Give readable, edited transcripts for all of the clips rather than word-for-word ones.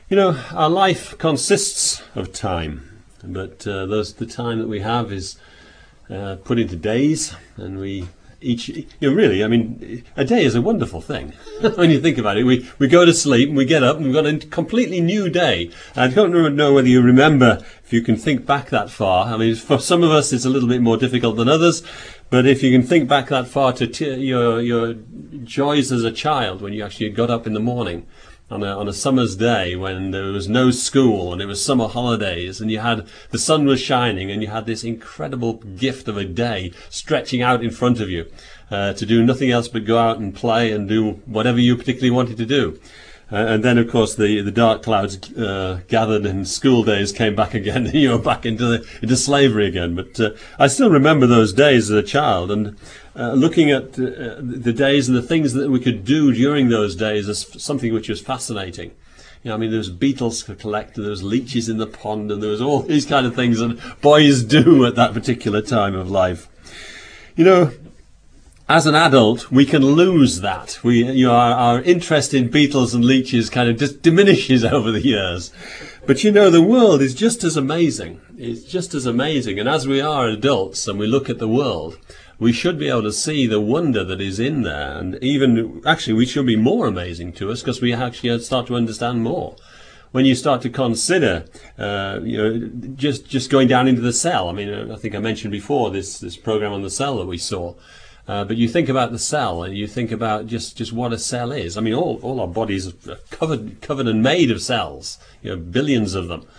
You know, our life consists of time, but the time that we have is put into days, and we each, really, I mean, a day is a wonderful thing. When you think about it, we go to sleep and we get up and we've got a completely new day. I don't know whether you remember, if you can think back that far. I mean, for some of us it's a little bit more difficult than others, but if you can think back that far to your joys as a child, when you actually got up in the morning on a summer's day when there was no school and it was summer holidays and the sun was shining and you had this incredible gift of a day stretching out in front of you to do nothing else but go out and play and do whatever you particularly wanted to do. And then, of course, the dark clouds gathered and school days came back again, and you were back into slavery again. But I still remember those days as a child, and looking at the days and the things that we could do during those days as something which was fascinating. I mean, there was beetles to collect, and there was leeches in the pond, and there was all these kind of things that boys do at that particular time of life. As an adult, we can lose that. Our interest in beetles and leeches kind of just diminishes over the years. But the world is just as amazing. It's just as amazing. And as we are adults and we look at the world, we should be able to see the wonder that is in there. And even, actually, we should be more amazing to us because we actually start to understand more. When you start to consider, just going down into the cell. I mean, I think I mentioned before this program on the cell that we saw. But you think about the cell, and you think about just what a cell is. I mean, all our bodies are covered and made of cells, billions of them.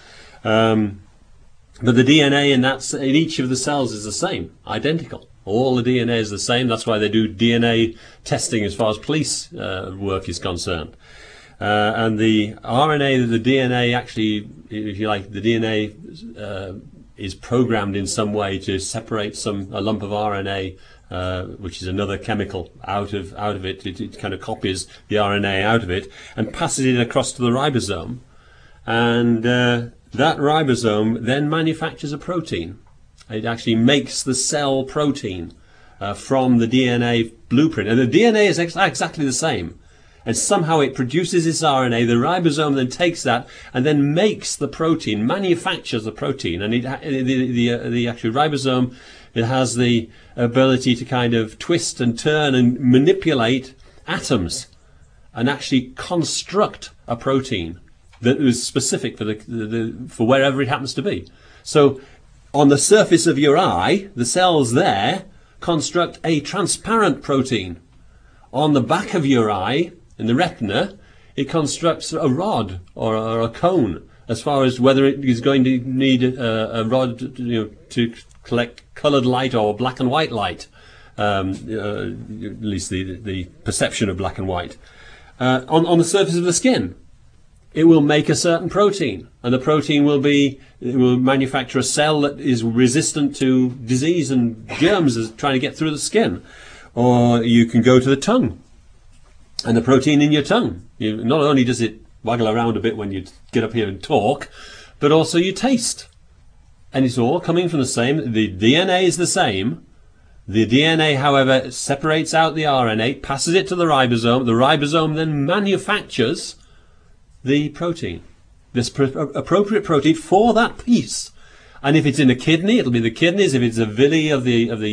But the DNA in each of the cells is the same, identical. All the DNA is the same. That's why they do DNA testing as far as police work is concerned. And the RNA, the DNA actually, if you like, the DNA is programmed in some way to separate a lump of RNA, which is another chemical out of it. It kind of copies the RNA out of it and passes it across to the ribosome. And that ribosome then manufactures a protein. It actually makes the cell protein from the DNA blueprint. And the DNA is exactly the same. And somehow it produces this RNA. The ribosome then takes that and then makes the protein, manufactures the protein. And the actual ribosome, it has the ability to kind of twist and turn and manipulate atoms and actually construct a protein that is specific for wherever it happens to be. So on the surface of your eye, the cells there construct a transparent protein. On the back of your eye, in the retina, it constructs a rod or a cone, as far as whether it is going to need a rod to collect coloured light or black and white light, at least the perception of black and white. On the surface of the skin, it will make a certain protein, and the protein will manufacture a cell that is resistant to disease and germs as trying to get through the skin. Or you can go to the tongue, and the protein in your tongue. Not only does it waggle around a bit when you get up here and talk, but also you taste. And it's all coming from the same. The DNA is the same. The DNA, however, separates out the RNA, passes it to the ribosome. The ribosome then manufactures the protein, this appropriate protein for that piece. And if it's in the kidney, it'll be the kidneys. If it's a villi of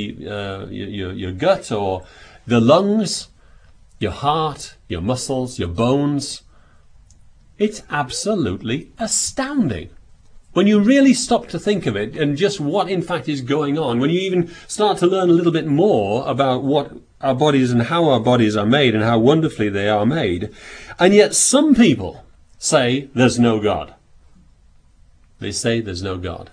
your gut or the lungs, your heart, your muscles, your bones. It's absolutely astounding. When you really stop to think of it and just what in fact is going on, when you even start to learn a little bit more about what our bodies and how our bodies are made and how wonderfully they are made, and yet some people say there's no God. They say there's no God.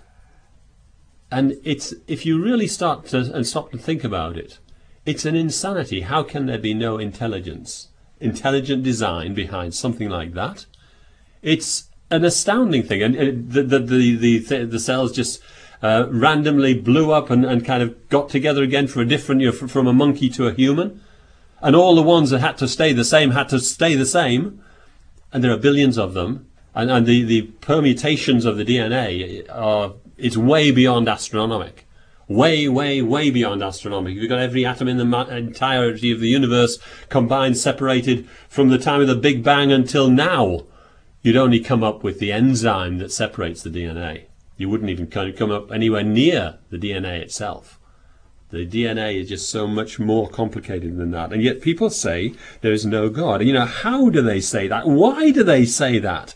And if you really stop to think about it, it's an insanity. How can there be no intelligent design behind something like that? It's an astounding thing. And the cells just randomly blew up and kind of got together again for a different, from a monkey to a human. And all the ones that had to stay the same. And there are billions of them. And the permutations of the DNA it's way beyond astronomic. Way, way, way beyond astronomic. You've got every atom in the entirety of the universe combined, separated from the time of the Big Bang until now. you'd only come up with the enzyme that separates the DNA. You wouldn't even come up anywhere near the DNA itself. The DNA is just so much more complicated than that. And yet people say there is no God. And how do they say that? Why do they say that?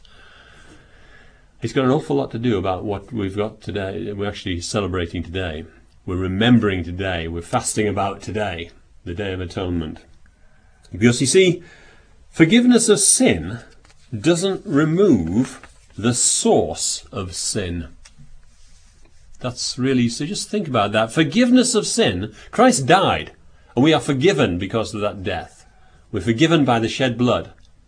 It's got an awful lot to do about what we've got today. We're actually celebrating today. We're remembering today. We're fasting about today, the Day of Atonement. Because you see, forgiveness of sin doesn't remove the source of sin. That's really, so just think about that. Forgiveness of sin, Christ died, and we are forgiven because of that death. We're forgiven by the shed blood.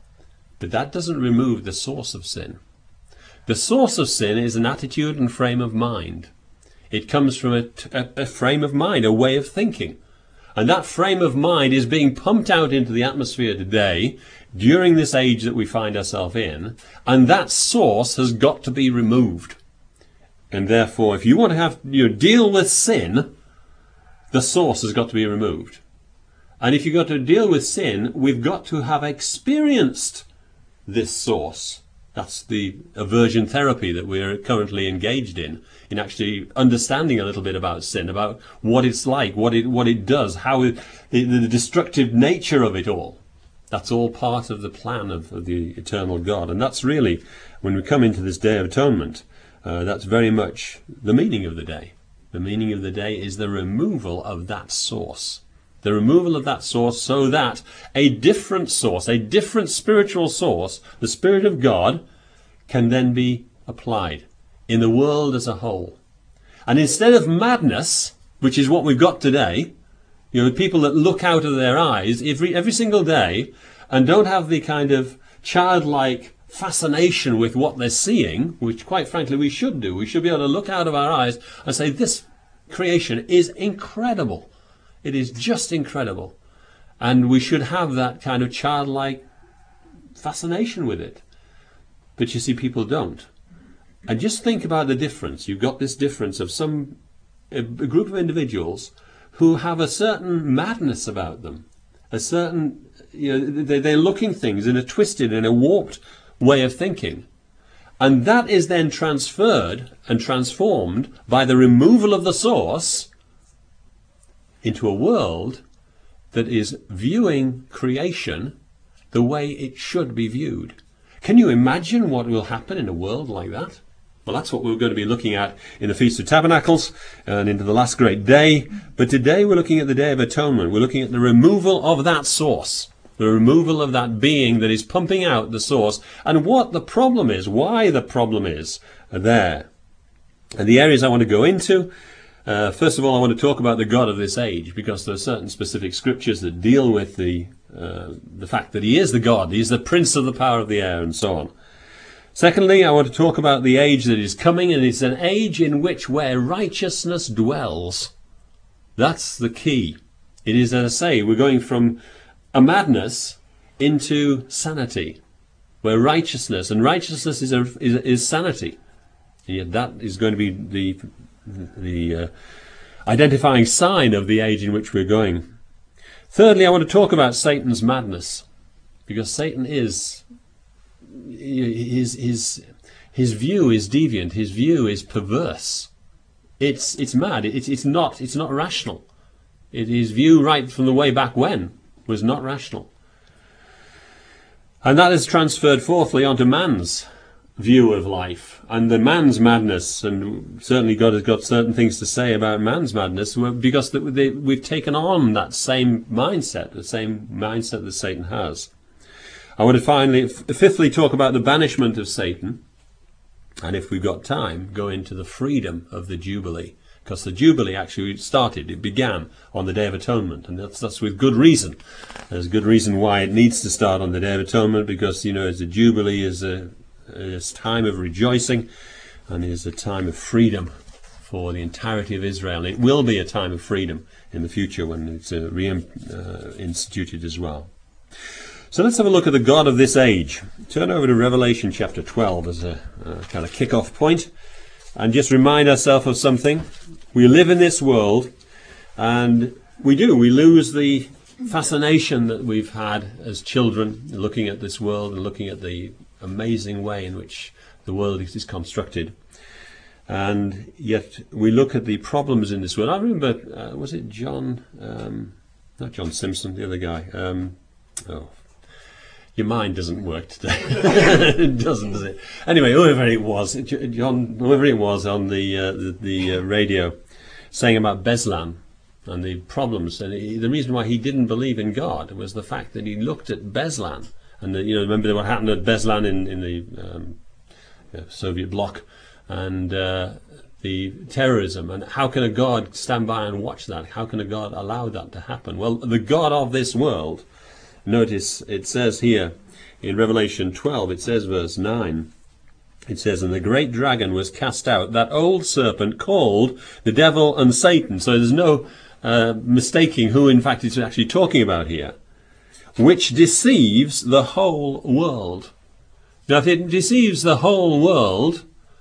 But that doesn't remove the source of sin. The source of sin is an attitude and frame of mind. It comes from a frame of mind, a way of thinking. And that frame of mind is being pumped out into the atmosphere today, during this age that we find ourselves in, and that source has got to be removed. And therefore, if you want to have deal with sin, the source has got to be removed. And if you've got to deal with sin, we've got to have experienced this source. That's the aversion therapy that we're currently engaged in actually understanding a little bit about sin, about what it's like, what it does, how the destructive nature of it all. That's all part of the plan of the eternal God. And that's really, when we come into this Day of Atonement, that's very much the meaning of the day. The meaning of the day is the removal of that source. The removal of that source so that a different source, a different spiritual source, the Spirit of God, can then be applied in the world as a whole. And instead of madness, which is what we've got today, people that look out of their eyes every single day and don't have the kind of childlike fascination with what they're seeing, which quite frankly we should do. We should be able to look out of our eyes and say, this creation is incredible. It is just incredible. And we should have that kind of childlike fascination with it. But you see, people don't. And just think about the difference. You've got this difference of a group of individuals who have a certain madness about them. A certain, they're looking things in a twisted and a warped way of thinking. And that is then transferred and transformed by the removal of the source into a world that is viewing creation the way it should be viewed. Can you imagine what will happen in a world like that? Well, that's what we're going to be looking at in the Feast of Tabernacles and into the last great day. But today we're looking at the Day of Atonement. We're looking at the removal of that source, the removal of that being that is pumping out the source, and what the problem is, why the problem is there. And the areas I want to go into, first of all, I want to talk about the God of this age, because there are certain specific scriptures that deal with the fact that he is the God, he is the prince of the power of the air, and so on. Secondly, I want to talk about the age that is coming, and it's an age in which where righteousness dwells. That's the key. It is, as I say, we're going from a madness into sanity, where righteousness is sanity. And yet that is going to be the identifying sign of the age in which we're going. Thirdly, I want to talk about Satan's madness, because Satan is his view is deviant, his view is perverse. It's mad. It's not rational. His view right from the way back when was not rational. And that is transferred fourthly onto man's view of life and the man's madness, and certainly God has got certain things to say about man's madness, because we've taken on that same mindset, the same mindset that Satan has. I want to fifthly talk about the banishment of Satan, and if we've got time, go into the freedom of the Jubilee, because the Jubilee actually it began on the Day of Atonement, and that's with good reason. There's good reason why it needs to start on the Day of Atonement, because, as a Jubilee is a time of rejoicing, and is a time of freedom for the entirety of Israel. It will be a time of freedom in the future when it's reinstituted as well. So let's have a look at the God of this age. Turn over to Revelation chapter 12 as a kind of kick-off point, and just remind ourselves of something. We live in this world, and we lose the fascination that we've had as children, looking at this world and looking at the amazing way in which the world is constructed. And yet we look at the problems in this world. I remember, was it John, not John Simpson, the other guy. Your mind doesn't work today. It doesn't, does it? Anyway, whoever it was on the radio, saying about Beslan and the problems, and the reason why he didn't believe in God was the fact that he looked at Beslan, and remember what happened at Beslan in the Soviet bloc, and the terrorism, and how can a God stand by and watch that? How can a God allow that to happen? Well, the God of this world, notice it says here in Revelation 12, it says verse 9, it says, "And the great dragon was cast out, that old serpent called the devil and Satan." So there's no mistaking who in fact it's actually talking about here. "Which deceives the whole world." Now if it deceives the whole world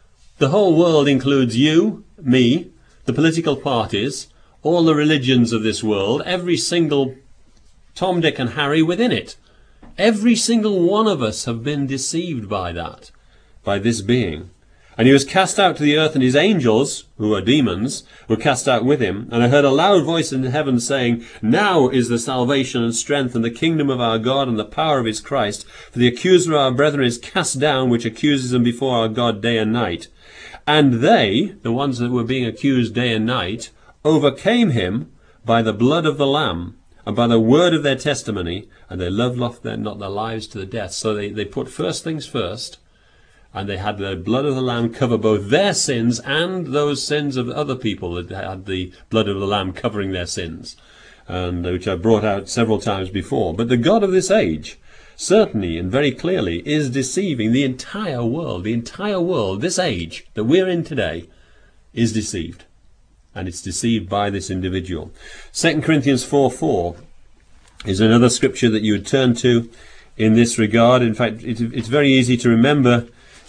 includes you, me, the political parties, all the religions of this world, every single Tom, Dick and Harry within it. Every single one of us have been deceived by that, by this being. "And he was cast out to the earth, and his angels, who are demons, were cast out with him. And I heard a loud voice in heaven saying, Now is the salvation and strength and the kingdom of our God and the power of his Christ. For the accuser of our brethren is cast down, which accuses them before our God day and night. And they," the ones that were being accused day and night, "overcame him by the blood of the Lamb, and by the word of their testimony, and they loved not their lives to the death." So they put first things first, and they had the blood of the Lamb cover both their sins and those sins of other people that had the blood of the Lamb covering their sins, and which I brought out several times before. But the God of this age, certainly and very clearly, is deceiving the entire world. The entire world, this age that we're in today, is deceived. And it's deceived by this individual. 2 Corinthians 4:4 is another scripture that you would turn to in this regard. In fact, it's very easy to remember.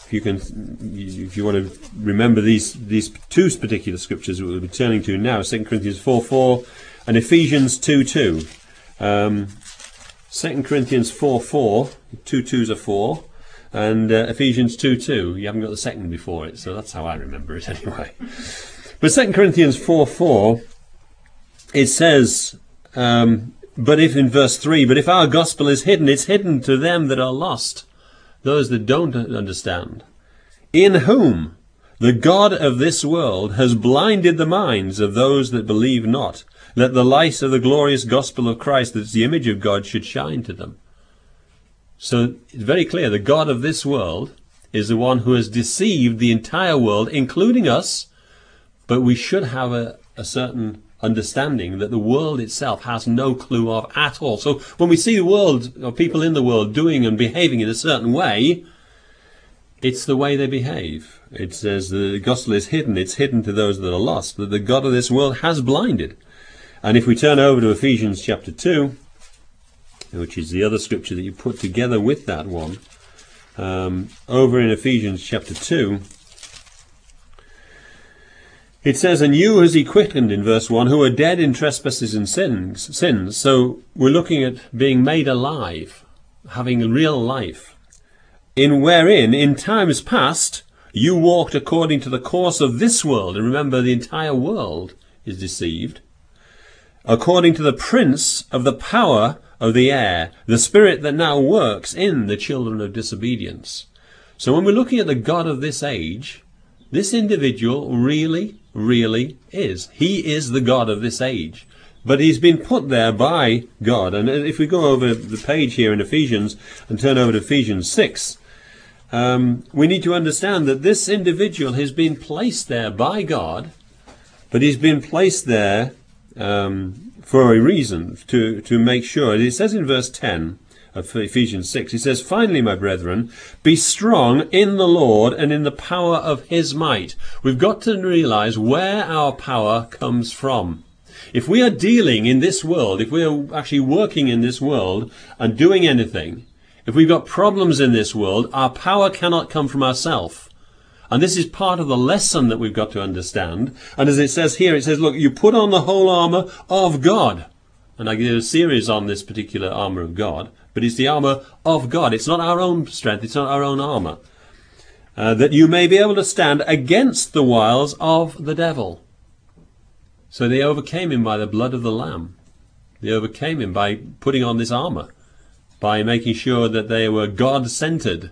If you want to remember these two particular scriptures that we'll be turning to now, 2 Corinthians 4:4 and Ephesians 2:2. 2 Corinthians 4:4, 2 twos are 4, and Ephesians 2:2. You haven't got the second before it, so that's how I remember it anyway. But 2 Corinthians 4:4, it says, but if in verse 3, "But if our gospel is hidden, it's hidden to them that are lost," those that don't understand, "in whom the God of this world has blinded the minds of those that believe not, that the light of the glorious gospel of Christ, that's the image of God, should shine to them." So it's very clear, the God of this world is the one who has deceived the entire world, including us. But we should have a certain understanding that the world itself has no clue of at all. So when we see the world, or people in the world, doing and behaving in a certain way, it's the way they behave. It says the gospel is hidden. It's hidden to those that are lost, that the God of this world has blinded. And if we turn over to Ephesians chapter 2, which is the other scripture that you put together with that one, over in Ephesians chapter 2, it says, "And you has he quickened," in verse 1, "who are dead in trespasses and sins." So we're looking at being made alive, having real life. "In wherein, in times past, you walked according to the course of this world." And remember, the entire world is deceived. "According to the prince of the power of the air, the spirit that now works in the children of disobedience." So when we're looking at the God of this age, this individual really is. He is the God of this age. But he's been put there by God. And if we go over the page here in Ephesians and turn over to Ephesians 6, we need to understand that this individual has been placed there by God, but he's been placed there for a reason, to make sure. It says in verse 10 of Ephesians 6, he says, "Finally, my brethren, be strong in the Lord and in the power of his might." We've got to realize where our power comes from. If we are dealing in this world, if we are actually working in this world and doing anything, if we've got problems in this world, our power cannot come from ourselves. And this is part of the lesson that we've got to understand. And as it says here, it says, look, you put on the whole armour of God. And I did a series on this particular armour of God, but it's the armour of God. It's not our own strength, it's not our own armour. That you may be able to stand against the wiles of the devil. So they overcame him by the blood of the Lamb. They overcame him by putting on this armour, by making sure that they were God-centered.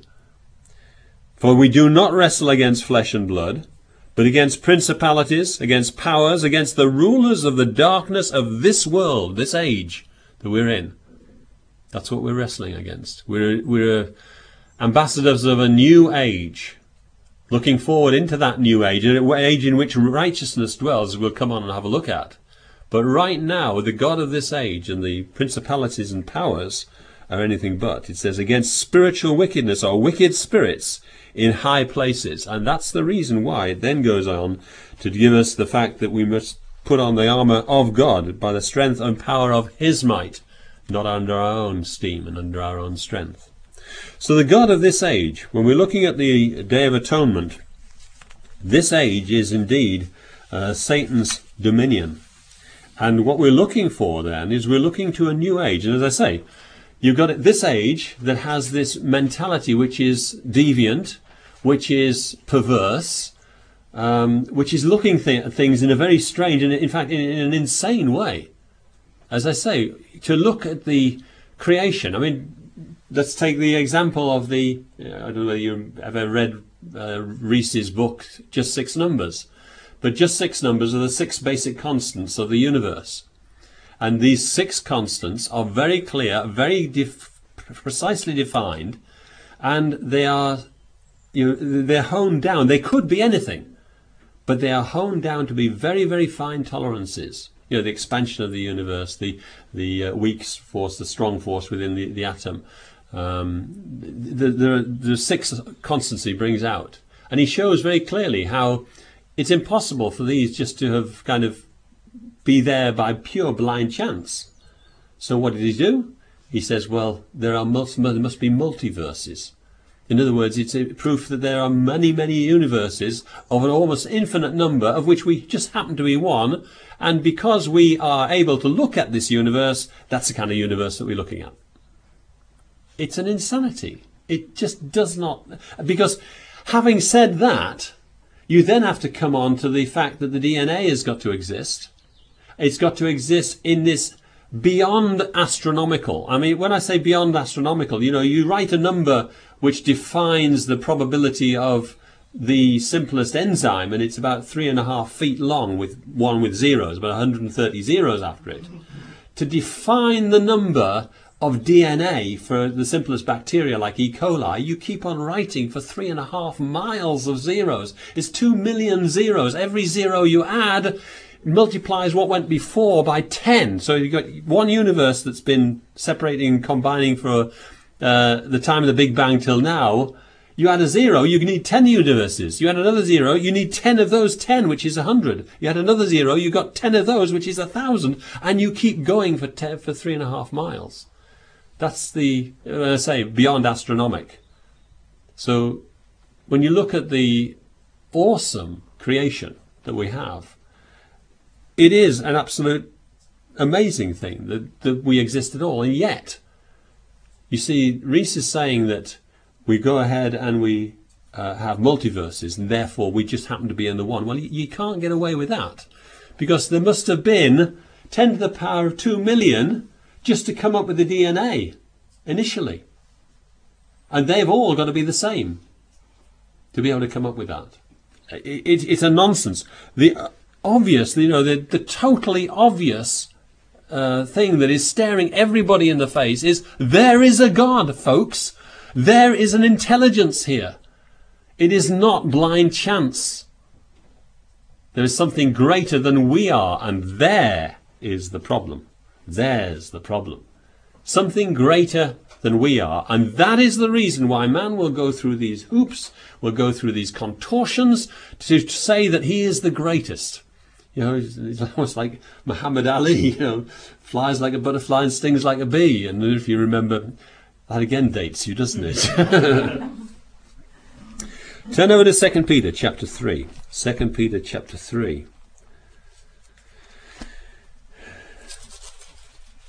For we do not wrestle against flesh and blood, but against principalities, against powers, against the rulers of the darkness of this world, this age that we're in. That's what we're wrestling against. We're ambassadors of a new age, looking forward into that new age, an age in which righteousness dwells, we'll come on and have a look at. But right now, the God of this age and the principalities and powers are anything but. It says, against spiritual wickedness or wicked spirits in high places. And that's the reason why it then goes on to give us the fact that we must put on the armour of God by the strength and power of his might, not under our own steam and under our own strength. So the God of this age, when we're looking at the Day of Atonement, this age is indeed Satan's dominion. And what we're looking for then is we're looking to a new age. And as I say, you've got this age that has this mentality which is deviant, which is perverse, which is looking at things in a very strange and, in fact, in an insane way. As I say, to look at the creation. I mean, let's take the example of I don't know whether you've ever read Rees's book, Just Six Numbers. But just six numbers are the six basic constants of the universe. And these six constants are very clear, very precisely defined, and they are, they're honed down. They could be anything, but they are honed down to be very, very fine tolerances. The expansion of the universe, the weak force, the strong force within the atom. The six constants he brings out. And he shows very clearly how it's impossible for these just to have kind of be there by pure blind chance. So what did he do? He says, well, there must be multiverses. In other words, it's a proof that there are many, many universes of an almost infinite number, of which we just happen to be one. And because we are able to look at this universe, that's the kind of universe that we're looking at. It's an insanity. It just does not... Because having said that, you then have to come on to the fact that the DNA has got to exist. It's got to exist in this beyond astronomical. I mean, when I say beyond astronomical, you write a number which defines the probability of the simplest enzyme, and it's about 3.5 feet long, with one with zeros, about 130 zeros after it. To define the number of DNA for the simplest bacteria like E. coli, you keep on writing for 3.5 miles of zeros. It's 2 million zeros. Every zero you add multiplies what went before by 10. So you've got one universe that's been separating and combining for the time of the Big Bang till now. You add a zero, you need 10 universes. You add another zero, you need 10 of those 10, which is 100. You add another zero, you got 10 of those, which is 1,000. And you keep going for 3.5 miles. That's beyond astronomic. So when you look at the awesome creation that we have, it is an absolute amazing thing that we exist at all. And yet, you see, Rees is saying that we go ahead and we have multiverses, and therefore we just happen to be in the one. Well, you can't get away with that, because there must have been 10 to the power of 2 million just to come up with the DNA initially. And they've all got to be the same to be able to come up with that. It's a nonsense. The totally obvious thing that is staring everybody in the face is there is a God, folks. There is an intelligence here. It is not blind chance. There is something greater than we are, and there is the problem. There's the problem. Something greater than we are, and that is the reason why man will go through these hoops, will go through these contortions to say that he is the greatest. It's almost like Muhammad Ali, flies like a butterfly and stings like a bee. And if you remember, that again dates you, doesn't it? Turn over to 2 Peter chapter 3. 2 Peter chapter 3.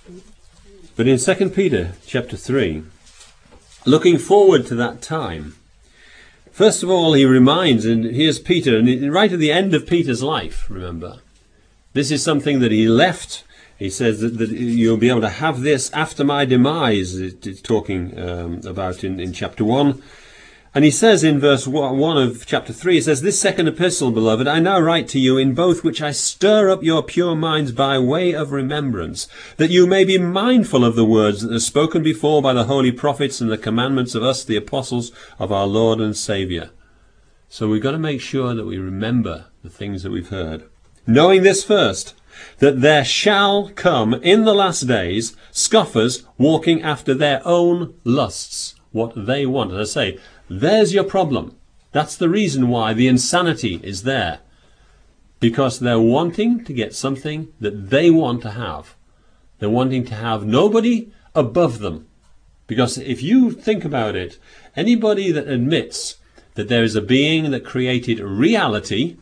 But in 2 Peter chapter 3, looking forward to that time, first of all, he reminds, and here's Peter, and right at the end of Peter's life, remember, this is something that he left. He says that you'll be able to have this after my demise, it's talking about in chapter 1. And he says in verse 1 of chapter 3, he says, "This second epistle, beloved, I now write to you in both which I stir up your pure minds by way of remembrance, that you may be mindful of the words that are spoken before by the holy prophets and the commandments of us, the apostles of our Lord and Saviour." So we've got to make sure that we remember the things that we've heard. "Knowing this first, that there shall come in the last days scoffers walking after their own lusts," what they want. And I say, there's your problem. That's the reason why the insanity is there. Because they're wanting to get something that they want to have. They're wanting to have nobody above them. Because if you think about it, anybody that admits that there is a being that created reality,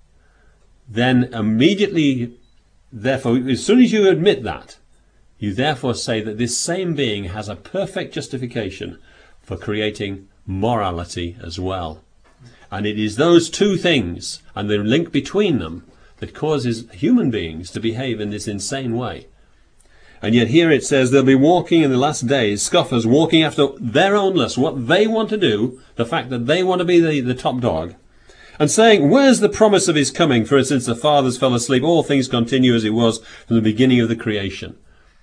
then immediately, therefore, as soon as you admit that, you therefore say that this same being has a perfect justification for creating morality as well. And it is those two things and the link between them that causes human beings to behave in this insane way. And yet here it says they'll be walking in the last days, scoffers walking after their own lusts, what they want to do, the fact that they want to be the top dog, and saying, "Where's the promise of his coming? For since the fathers fell asleep, all things continue as it was from the beginning of the creation."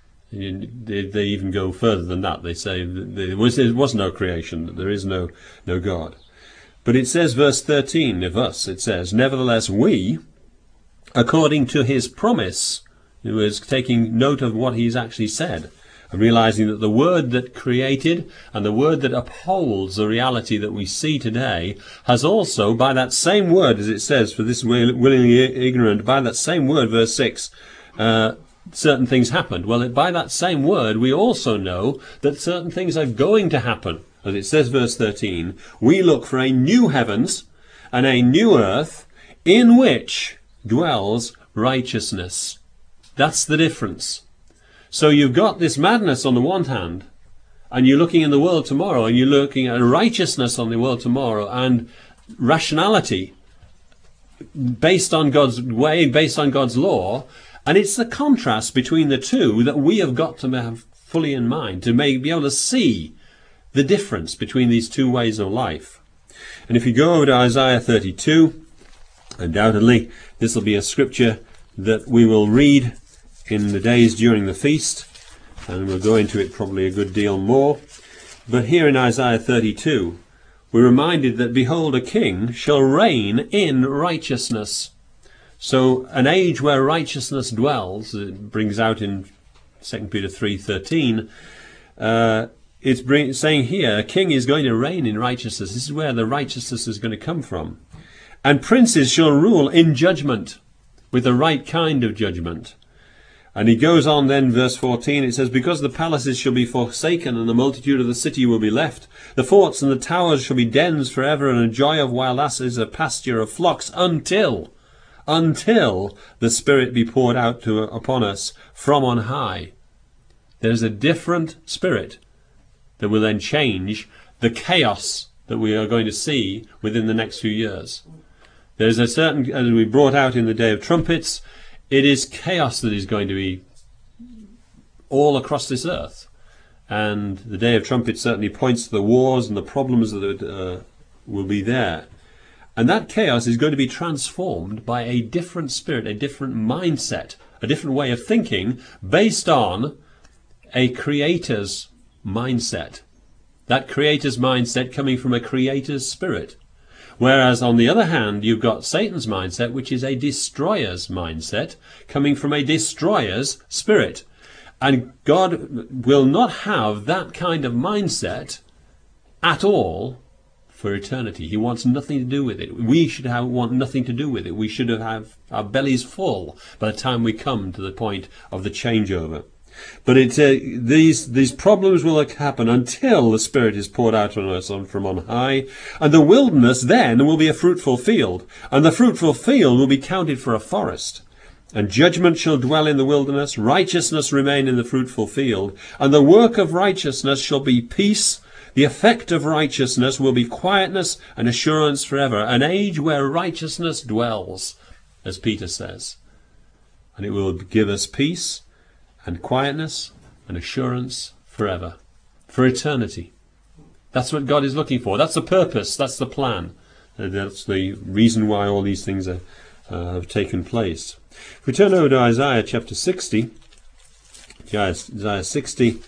They even go further than that. They say there was no creation, that there is no God. But it says, verse 13 of us, it says, "Nevertheless we, according to his promise," it was taking note of what he's actually said, and realizing that the word that created and the word that upholds the reality that we see today has also, by that same word, as it says, "For this willingly ignorant," by that same word, verse 6, certain things happened. Well, by that same word, we also know that certain things are going to happen. As it says, verse 13, "We look for a new heavens and a new earth in which dwells righteousness." That's the difference. So you've got this madness on the one hand, and you're looking in the world tomorrow, and you're looking at righteousness on the world tomorrow, and rationality based on God's way, based on God's law. And it's the contrast between the two that we have got to have fully in mind to be able to see the difference between these two ways of life. And if you go over to Isaiah 32, undoubtedly this will be a scripture that we will read in the days during the feast, and we'll go into it probably a good deal more. But here in Isaiah 32, we're reminded that, "Behold, a king shall reign in righteousness." So an age where righteousness dwells, it brings out in 2 Peter 3:13, it's saying here, a king is going to reign in righteousness. This is where the righteousness is going to come from. "And princes shall rule in judgment," with the right kind of judgment. And he goes on then, verse 14, it says, "Because the palaces shall be forsaken, and the multitude of the city will be left. The forts and the towers shall be dens forever, and a joy of wild asses, a pasture of flocks, until the Spirit be poured out upon us from on high." There's a different Spirit that will then change the chaos that we are going to see within the next few years. There's a certain, as we brought out in the Day of Trumpets, it is chaos that is going to be all across this earth. And the Day of Trumpets certainly points to the wars and the problems that will be there. And that chaos is going to be transformed by a different spirit, a different mindset, a different way of thinking based on a creator's mindset. That creator's mindset coming from a creator's spirit. Whereas on the other hand, you've got Satan's mindset, which is a destroyer's mindset, coming from a destroyer's spirit. And God will not have that kind of mindset at all for eternity. He wants nothing to do with it. We should want nothing to do with it. We should have our bellies full by the time we come to the point of the changeover. But these problems will happen until the Spirit is poured out on us from on high. And the wilderness then will be a fruitful field. And the fruitful field will be counted for a forest. And judgment shall dwell in the wilderness, righteousness remain in the fruitful field. And the work of righteousness shall be peace. The effect of righteousness will be quietness and assurance forever. An age where righteousness dwells, as Peter says. And it will give us peace and quietness and assurance forever. For eternity. That's what God is looking for. That's the purpose. That's the plan. That's the reason why all these things have taken place. If we turn over to Isaiah chapter 60, Isaiah 60,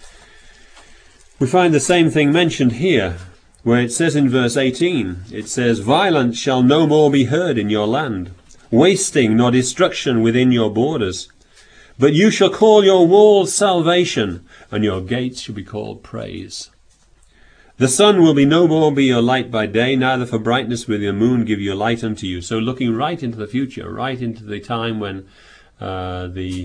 we find the same thing mentioned here, where it says in verse 18, it says, "Violence shall no more be heard in your land, wasting nor destruction within your borders. But you shall call your walls salvation, and your gates shall be called praise. The sun will no more be your light by day, neither for brightness will your moon give your light unto you." So looking right into the future, right into the time when the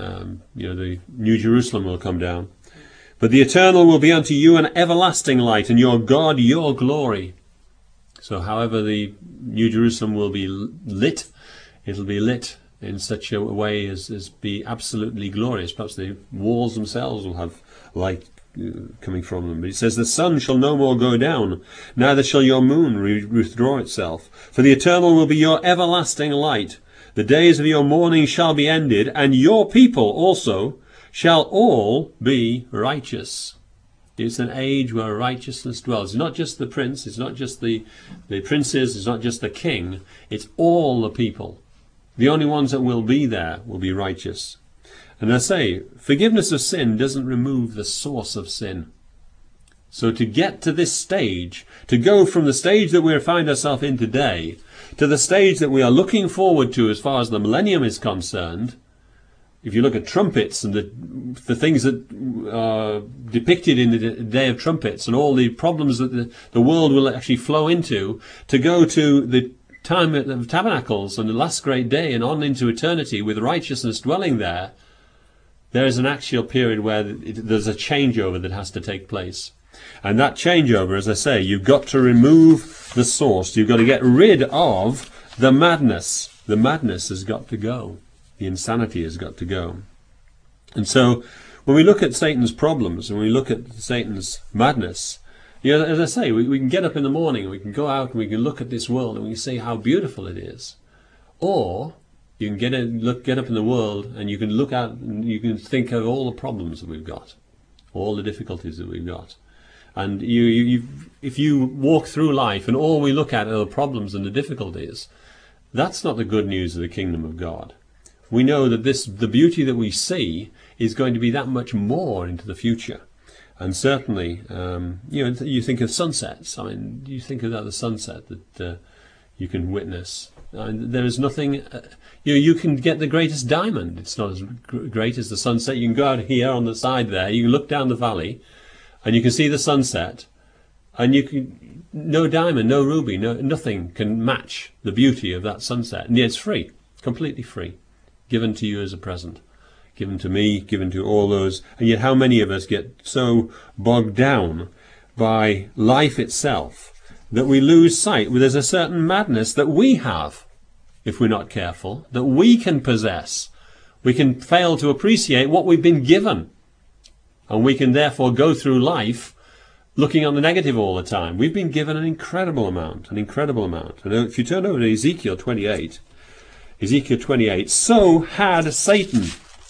New Jerusalem will come down. "But the eternal will be unto you an everlasting light, and your God your glory." So however the New Jerusalem will be lit, it'll be lit in such a way as be absolutely glorious. Perhaps the walls themselves will have light coming from them. But it says, "The sun shall no more go down, neither shall your moon withdraw itself. For the eternal will be your everlasting light. The days of your mourning shall be ended, and your people also shall all be righteous." It's an age where righteousness dwells. It's not just the prince, it's not just the princes, it's not just the king, it's all the people. The only ones that will be there will be righteous. And I say, forgiveness of sin doesn't remove the source of sin. So to get to this stage, to go from the stage that we find ourselves in today, to the stage that we are looking forward to as far as the millennium is concerned, if you look at trumpets and the things that are depicted in the Day of Trumpets and all the problems that the world will actually flow into, to go to the time of tabernacles and the last great day and on into eternity with righteousness dwelling there, there is an actual period where there's a changeover that has to take place. And that changeover, as I say, you've got to remove the source. You've got to get rid of the madness. The madness has got to go. The insanity has got to go. And so when we look at Satan's problems and we look at Satan's madness, as I say, we can get up in the morning and we can go out and we can look at this world and we can see how beautiful it is. Or you can get up in the world and you can look out and you can think of all the problems that we've got, all the difficulties that we've got. And if you walk through life and all we look at are the problems and the difficulties, that's not the good news of the kingdom of God. We know that the beauty that we see is going to be that much more into the future. And certainly, you think of sunsets. I mean, you think of the sunset that you can witness. There is nothing. You can get the greatest diamond. It's not as great as the sunset. You can go out here on the side there. You can look down the valley, and you can see the sunset. And no diamond, no ruby, nothing can match the beauty of that sunset. And yet it's free, completely free, given to you as a present. Given to me, given to all those. And yet how many of us get so bogged down by life itself that we lose sight. There's a certain madness that we have, if we're not careful, that we can possess. We can fail to appreciate what we've been given. And we can therefore go through life looking on the negative all the time. We've been given an incredible amount. And if you turn over to Ezekiel 28, so had Satan.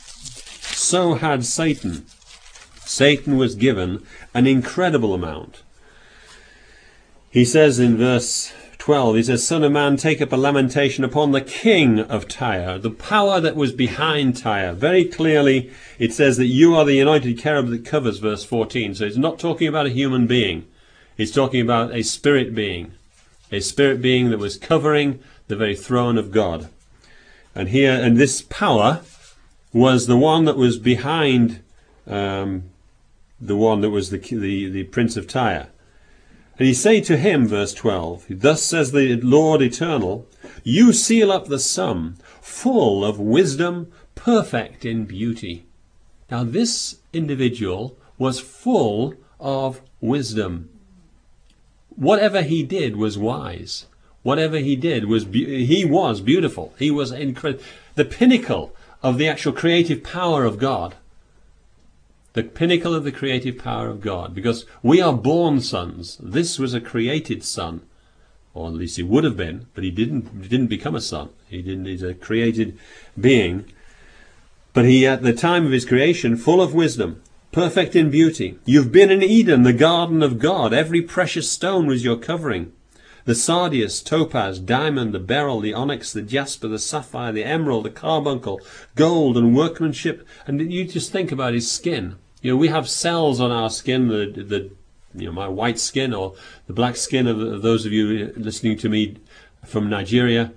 Satan was given an incredible amount. He says in verse 12, he says, "Son of man, take up a lamentation upon the king of Tyre," the power that was behind Tyre. Very clearly, it says that you are the anointed cherub that covers, verse 14. So it's not talking about a human being. It's talking about a spirit being that was covering the very throne of God. And this power was the one that was behind the one that was the prince of Tyre. And he say to him, verse 12, "Thus says the Lord Eternal, you seal up the sum, full of wisdom, perfect in beauty." Now this individual was full of wisdom. Whatever he did was wise. Whatever he did he was beautiful. He was the pinnacle of the actual creative power of God. The pinnacle of the creative power of God. Because we are born sons. This was a created son. Or at least he would have been, but he didn't become a son. He's a created being. But he, at the time of his creation, full of wisdom, perfect in beauty. You've been in Eden, the garden of God. Every precious stone was your covering. The sardius, topaz, diamond, the beryl, the onyx, the jasper, the sapphire, the emerald, the carbuncle, gold and workmanship. And you just think about his skin. You know, we have cells on our skin, my white skin or the black skin of those of you listening to me from Nigeria.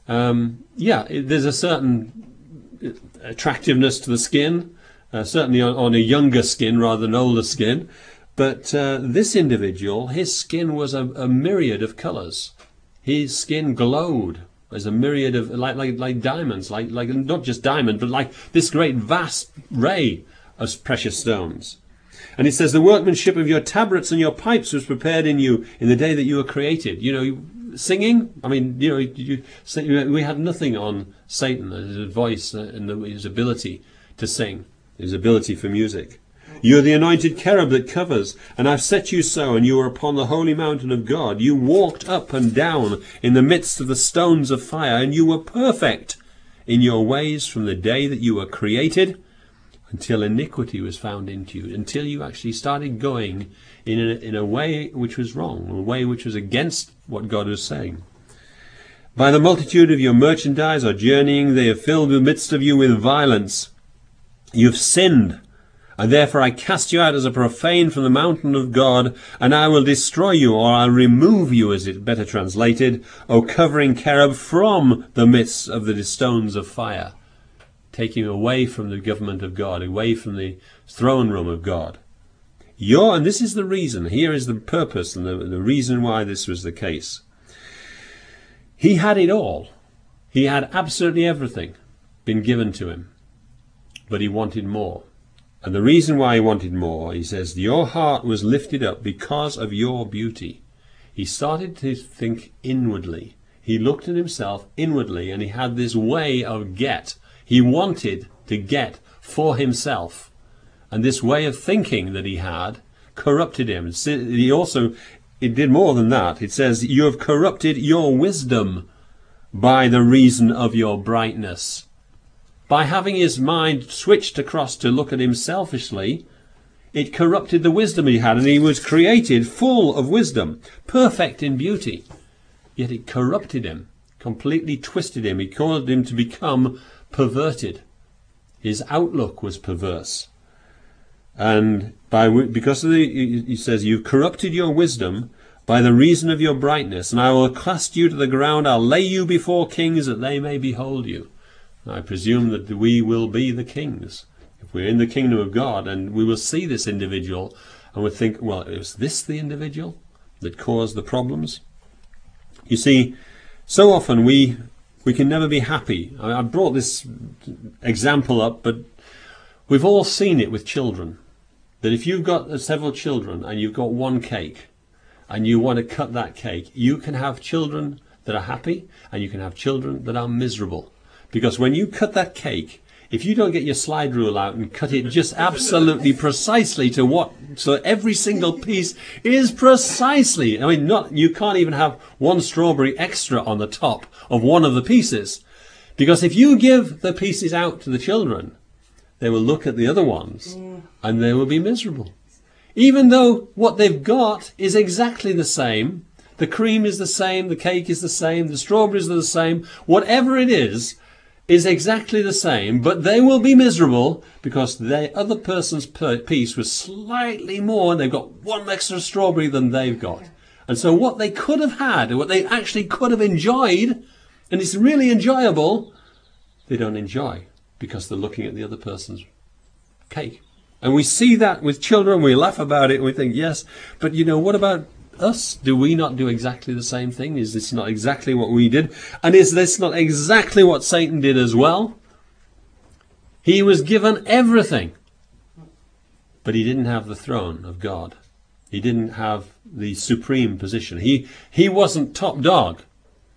There's a certain attractiveness to the skin, certainly on a younger skin rather than older skin. But this individual, his skin was a myriad of colours. His skin glowed as a myriad of like diamonds, like not just diamond, but like this great vast ray of precious stones. And it says, the workmanship of your tabrets and your pipes was prepared in you in the day that you were created. You know, singing. I mean, we had nothing on Satan, his voice and his ability to sing, his ability for music. You are the anointed cherub that covers, and I've set you so, and you are upon the holy mountain of God. You walked up and down in the midst of the stones of fire, and you were perfect in your ways from the day that you were created until iniquity was found into you, until you actually started going in a way which was wrong, a way which was against what God was saying. By the multitude of your merchandise or journeying, they have filled the midst of you with violence. You've sinned. And therefore I cast you out as a profane from the mountain of God, and I will destroy you, or I'll remove you, as it's better translated, O covering cherub, from the midst of the stones of fire. Taking you away from the government of God, away from the throne room of God. And this is the reason, here is the purpose and the reason why this was the case. He had it all. He had absolutely everything been given to him. But he wanted more. And the reason why he wanted more, he says, your heart was lifted up because of your beauty. He started to think inwardly. He looked at himself inwardly, and he had this way of get. He wanted to get for himself. And this way of thinking that he had corrupted him. It did more than that. It says, you have corrupted your wisdom by the reason of your brightness. By having his mind switched across to look at him selfishly, it corrupted the wisdom he had, and he was created full of wisdom, perfect in beauty. Yet it corrupted him, completely twisted him. It caused him to become perverted. His outlook was perverse. And because of he says, you've corrupted your wisdom by the reason of your brightness, and I will cast you to the ground. I'll lay you before kings that they may behold you. I presume that we will be the kings if we're in the kingdom of God, and we will see this individual and we'll think, well, is this the individual that caused the problems? You see, so often we can never be happy. I brought this example up, but we've all seen it with children. That if you've got several children and you've got one cake and you want to cut that cake, you can have children that are happy and you can have children that are miserable. Because when you cut that cake, if you don't get your slide rule out and cut it just absolutely precisely so every single piece is precisely, you can't even have one strawberry extra on the top of one of the pieces. Because if you give the pieces out to the children, they will look at the other ones and they will be miserable. Even though what they've got is exactly the same, the cream is the same, the cake is the same, the strawberries are the same, whatever it is exactly the same, but they will be miserable because the other person's piece was slightly more, and they've got one extra strawberry than they've got. And so what they could have had, or what they actually could have enjoyed, and it's really enjoyable, they don't enjoy because they're looking at the other person's cake. And we see that with children, we laugh about it, and we think, yes, but what about us? Do we not do exactly the same thing? Is this not exactly what we did? And is this not exactly what Satan did as well? He was given everything, but he didn't have the throne of God. He didn't have the supreme position. He wasn't top dog.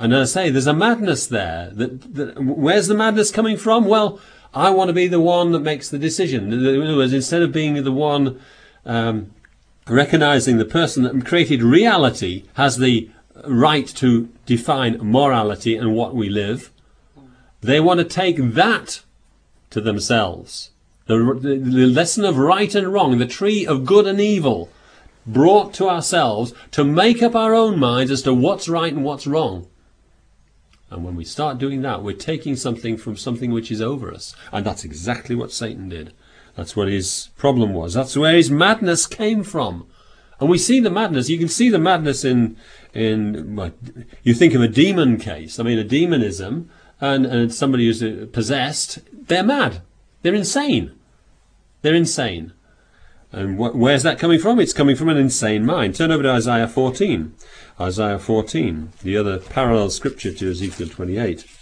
And as I say, there's a madness there. Where's the madness coming from? Well, I want to be the one that makes the decision. In other words, instead of being the one recognizing the person that created reality has the right to define morality and what we live, they want to take that to themselves. The lesson of right and wrong, the tree of good and evil, brought to ourselves to make up our own minds as to what's right and what's wrong. And when we start doing that, we're taking something from something which is over us. And that's exactly what Satan did. That's what his problem was. That's where his madness came from. And we see the madness. You can see the madness in well, you think of a demon case. I mean, a demonism, and somebody who's possessed, they're mad. They're insane. They're insane. And where's that coming from? It's coming from an insane mind. Turn over to Isaiah 14. Isaiah 14, the other parallel scripture to Ezekiel 28. It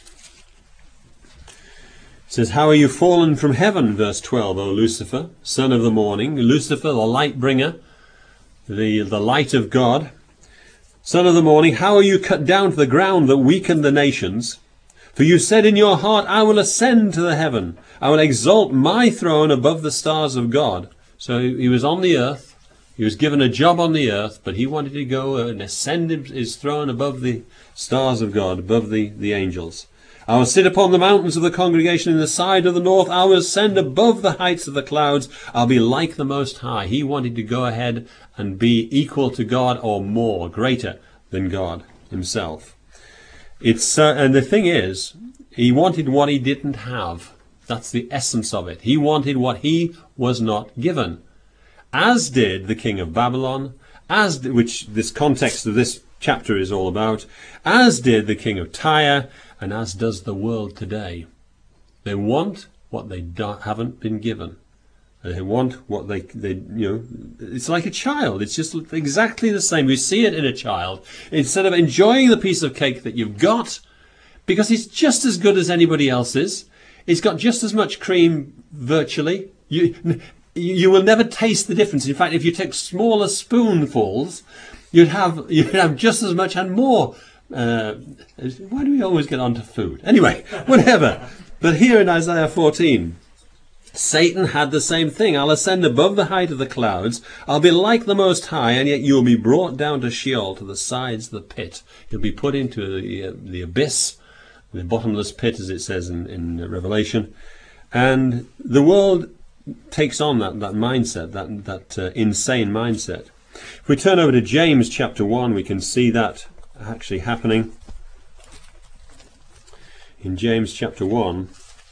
says, "How are you fallen from heaven," verse 12, "O Lucifer, son of the morning." Lucifer, the light bringer, the light of God. "Son of the morning, how are you cut down to the ground that weakened the nations? For you said in your heart, I will ascend to the heaven. I will exalt my throne above the stars of God." So he was on the earth. He was given a job on the earth, but he wanted to go and ascend his throne above the stars of God, above the angels. "I will sit upon the mountains of the congregation in the side of the north. I will ascend above the heights of the clouds. I'll be like the Most High." He wanted to go ahead and be equal to God or more, greater than God himself. And the thing is, he wanted what he didn't have. That's the essence of it. He wanted what he was not given. As did the king of Babylon, which this context of this chapter is all about, as did the king of Tyre, and as does the world today. They want what they haven't been given. They want what they it's like a child. It's just exactly the same. We see it in a child. Instead of enjoying the piece of cake that you've got, because it's just as good as anybody else's, it's got just as much cream virtually. You will never taste the difference. In fact, if you take smaller spoonfuls, you'd have just as much and more. Why do we always get onto food? Anyway, whatever. But here in Isaiah 14, Satan had the same thing. "I'll ascend above the height of the clouds. I'll be like the Most High, and yet you'll be brought down to Sheol, to the sides of the pit." You'll be put into the abyss, the bottomless pit, as it says in Revelation. And the world takes on that mindset, that insane mindset. If we turn over to James chapter 1, we can see that actually happening. In James chapter 1,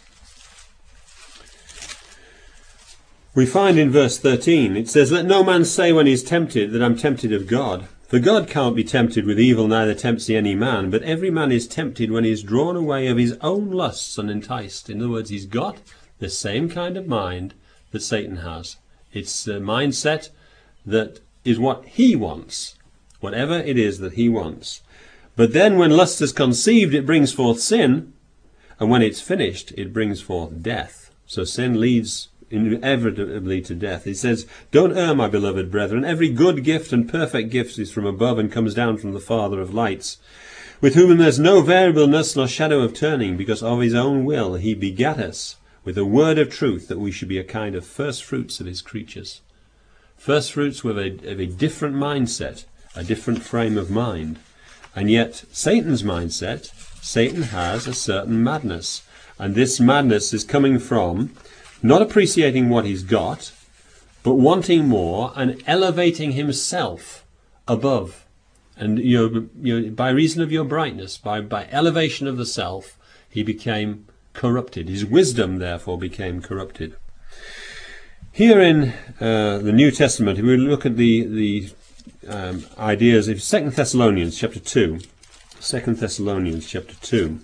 we find in verse 13, it says, "Let no man say when he is tempted that I'm tempted of God. For God can't be tempted with evil, neither tempts he any man. But every man is tempted when he is drawn away of his own lusts and enticed." In other words, he's got the same kind of mind that Satan has. It's a mindset that is what he wants, whatever it is that he wants. But then when lust is conceived, it brings forth sin, and when it's finished, it brings forth death. So sin leads inevitably to death. He says, "Don't err, my beloved brethren. Every good gift and perfect gift is from above and comes down from the Father of lights, with whom there's no variableness nor shadow of turning, because of his own will he begat us with a word of truth, that we should be a kind of first fruits of his creatures." First fruits with a different mindset, a different frame of mind. And yet Satan's mindset, Satan has a certain madness. And this madness is coming from not appreciating what he's got, but wanting more and elevating himself above. And by reason of your brightness, by elevation of the self, he became corrupted. His wisdom, therefore, became corrupted. Here in the New Testament, we look at the ideas of 2 Thessalonians chapter 2. 2 Thessalonians chapter 2.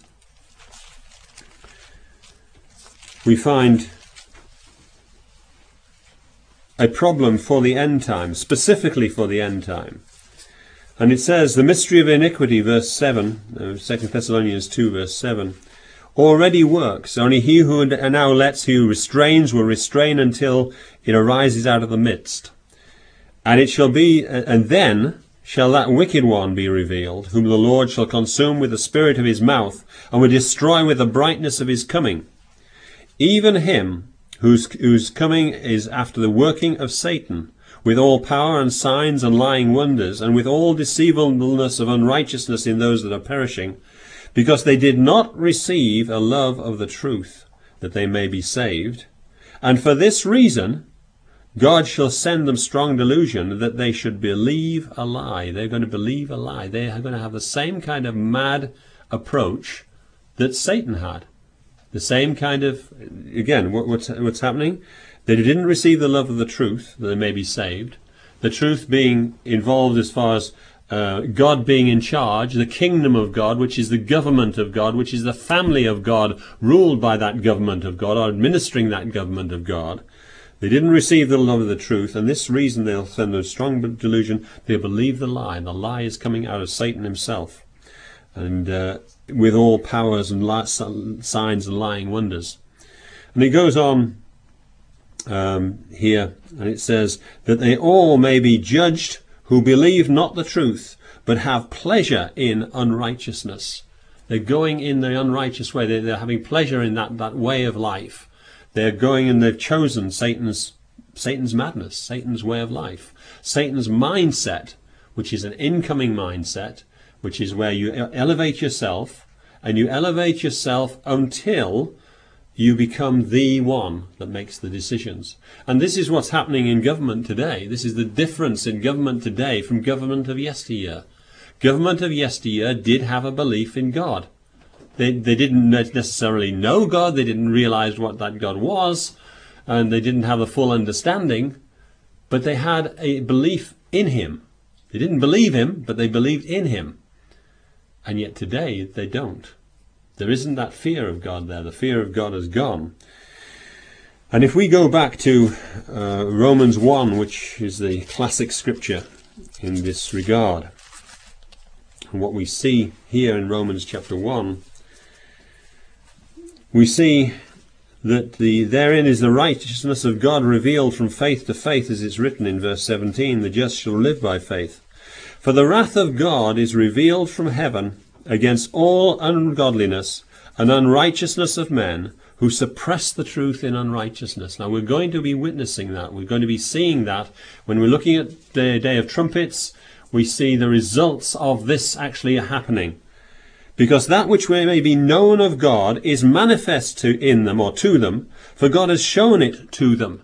We find a problem for the end time, specifically for the end time. And it says, "The mystery of iniquity," verse 7, 2 Thessalonians 2, verse 7, "already works. Only he who now lets, who restrains, will restrain until it arises out of the midst. And it shall be, and then shall that wicked one be revealed, whom the Lord shall consume with the spirit of his mouth, and will destroy with the brightness of his coming. Even him whose coming is after the working of Satan, with all power and signs and lying wonders, and with all deceivableness of unrighteousness in those that are perishing, because they did not receive a love of the truth, that they may be saved. And for this reason God shall send them strong delusion, that they should believe a lie. They're going to believe a lie. They are going to have the same kind of mad approach that Satan had. The same kind of, again, what's happening? They didn't receive the love of the truth, that they may be saved. The truth being involved as far as God being in charge, the kingdom of God, which is the government of God, which is the family of God, ruled by that government of God, or administering that government of God. They didn't receive the love of the truth, and this reason they'll send a strong delusion. They believe the lie, and the lie is coming out of Satan himself, and with all powers and signs and lying wonders. And it goes on here, and it says that they all may be judged who believe not the truth, but have pleasure in unrighteousness. They're going in the unrighteous way. They're having pleasure in that way of life. They're going and they've chosen Satan's madness, Satan's way of life, Satan's mindset, which is an incoming mindset, which is where you elevate yourself, and you elevate yourself until you become the one that makes the decisions. And this is what's happening in government today. This is the difference in government today from government of yesteryear. Government of yesteryear did have a belief in God. They didn't necessarily know God, they didn't realize what that God was, and they didn't have a full understanding, but they had a belief in him. They didn't believe him, but they believed in him. And yet today they don't. There isn't that fear of God there. The fear of God has gone. And if we go back to Romans 1, which is the classic scripture in this regard, and what we see here in Romans chapter 1, we see that therein is the righteousness of God revealed from faith to faith, as it's written in verse 17, the just shall live by faith. For the wrath of God is revealed from heaven against all ungodliness and unrighteousness of men who suppress the truth in unrighteousness. Now we're going to be witnessing that. We're going to be seeing that. When we're looking at the Day of Trumpets, we see the results of this actually happening. Because that which may be known of God is manifest in them or to them, for God has shown it to them.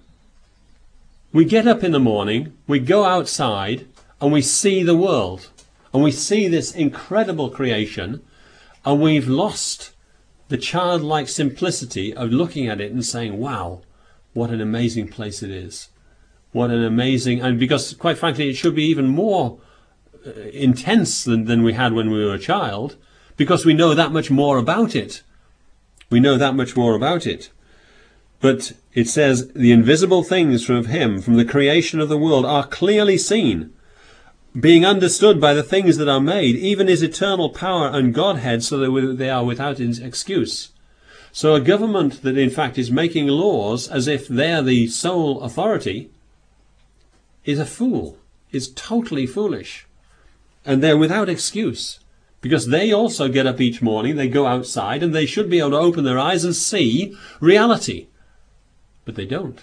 We get up in the morning, we go outside, and we see the world. And we see this incredible creation, and we've lost the childlike simplicity of looking at it and saying, wow, what an amazing place it is. What an amazing, and because quite frankly it should be even more intense than we had when we were a child, because we know that much more about it. We know that much more about it. But it says, the invisible things from him, from the creation of the world, are clearly seen, being understood by the things that are made, even his eternal power and Godhead, so that they are without excuse. So a government that in fact is making laws as if they're the sole authority is a fool, is totally foolish. And they're without excuse. Because they also get up each morning, they go outside, and they should be able to open their eyes and see reality. But they don't.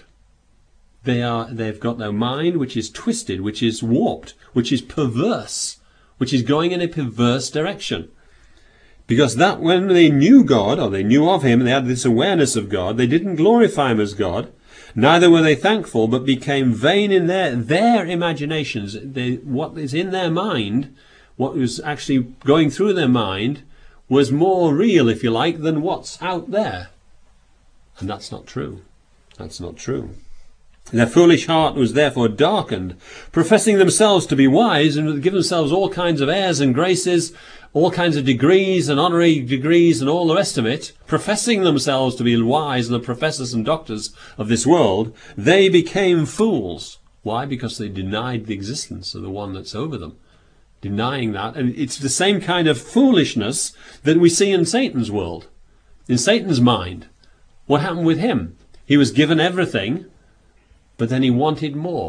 They've got their mind which is twisted, which is warped, which is perverse, which is going in a perverse direction. Because that when they knew God, or they knew of him, they had this awareness of God, they didn't glorify him as God, neither were they thankful, but became vain in their imaginations. What is in their mind, what was actually going through their mind, was more real, if you like, than what's out there. And that's not true. That's not true. Their foolish heart was therefore darkened, professing themselves to be wise, and give themselves all kinds of airs and graces, all kinds of degrees and honorary degrees and all the rest of it, professing themselves to be wise and the professors and doctors of this world, they became fools. Why? Because they denied the existence of the one that's over them. Denying that. And it's the same kind of foolishness that we see in Satan's world. In Satan's mind. What happened with him? He was given everything, but then he wanted more.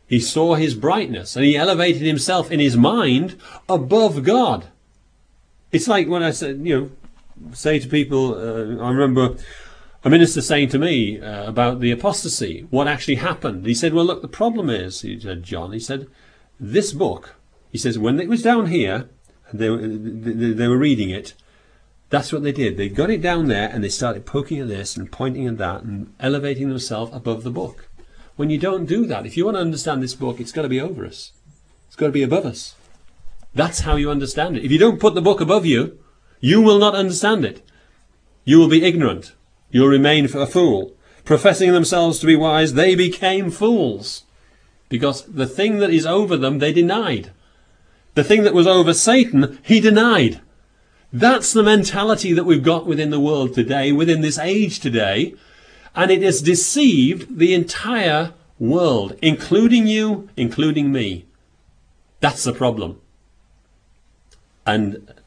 He saw his brightness, and he elevated himself in his mind above God. It's like when I said, say to people, I remember a minister saying to me about the apostasy, what actually happened. He said, well, look, the problem is, he said, John, he said, this book, he says, when it was down here, and they were reading it, that's what they did. They got it down there and they started poking at this and pointing at that and elevating themselves above the book. When you don't do that, if you want to understand this book, it's got to be over us. It's got to be above us. That's how you understand it. If you don't put the book above you, you will not understand it. You will be ignorant. You'll remain a fool. Professing themselves to be wise, they became fools. Because the thing that is over them, they denied. The thing that was over Satan, he denied. That's the mentality that we've got within the world today, within this age today. And it has deceived the entire world, including you, including me. That's the problem. And,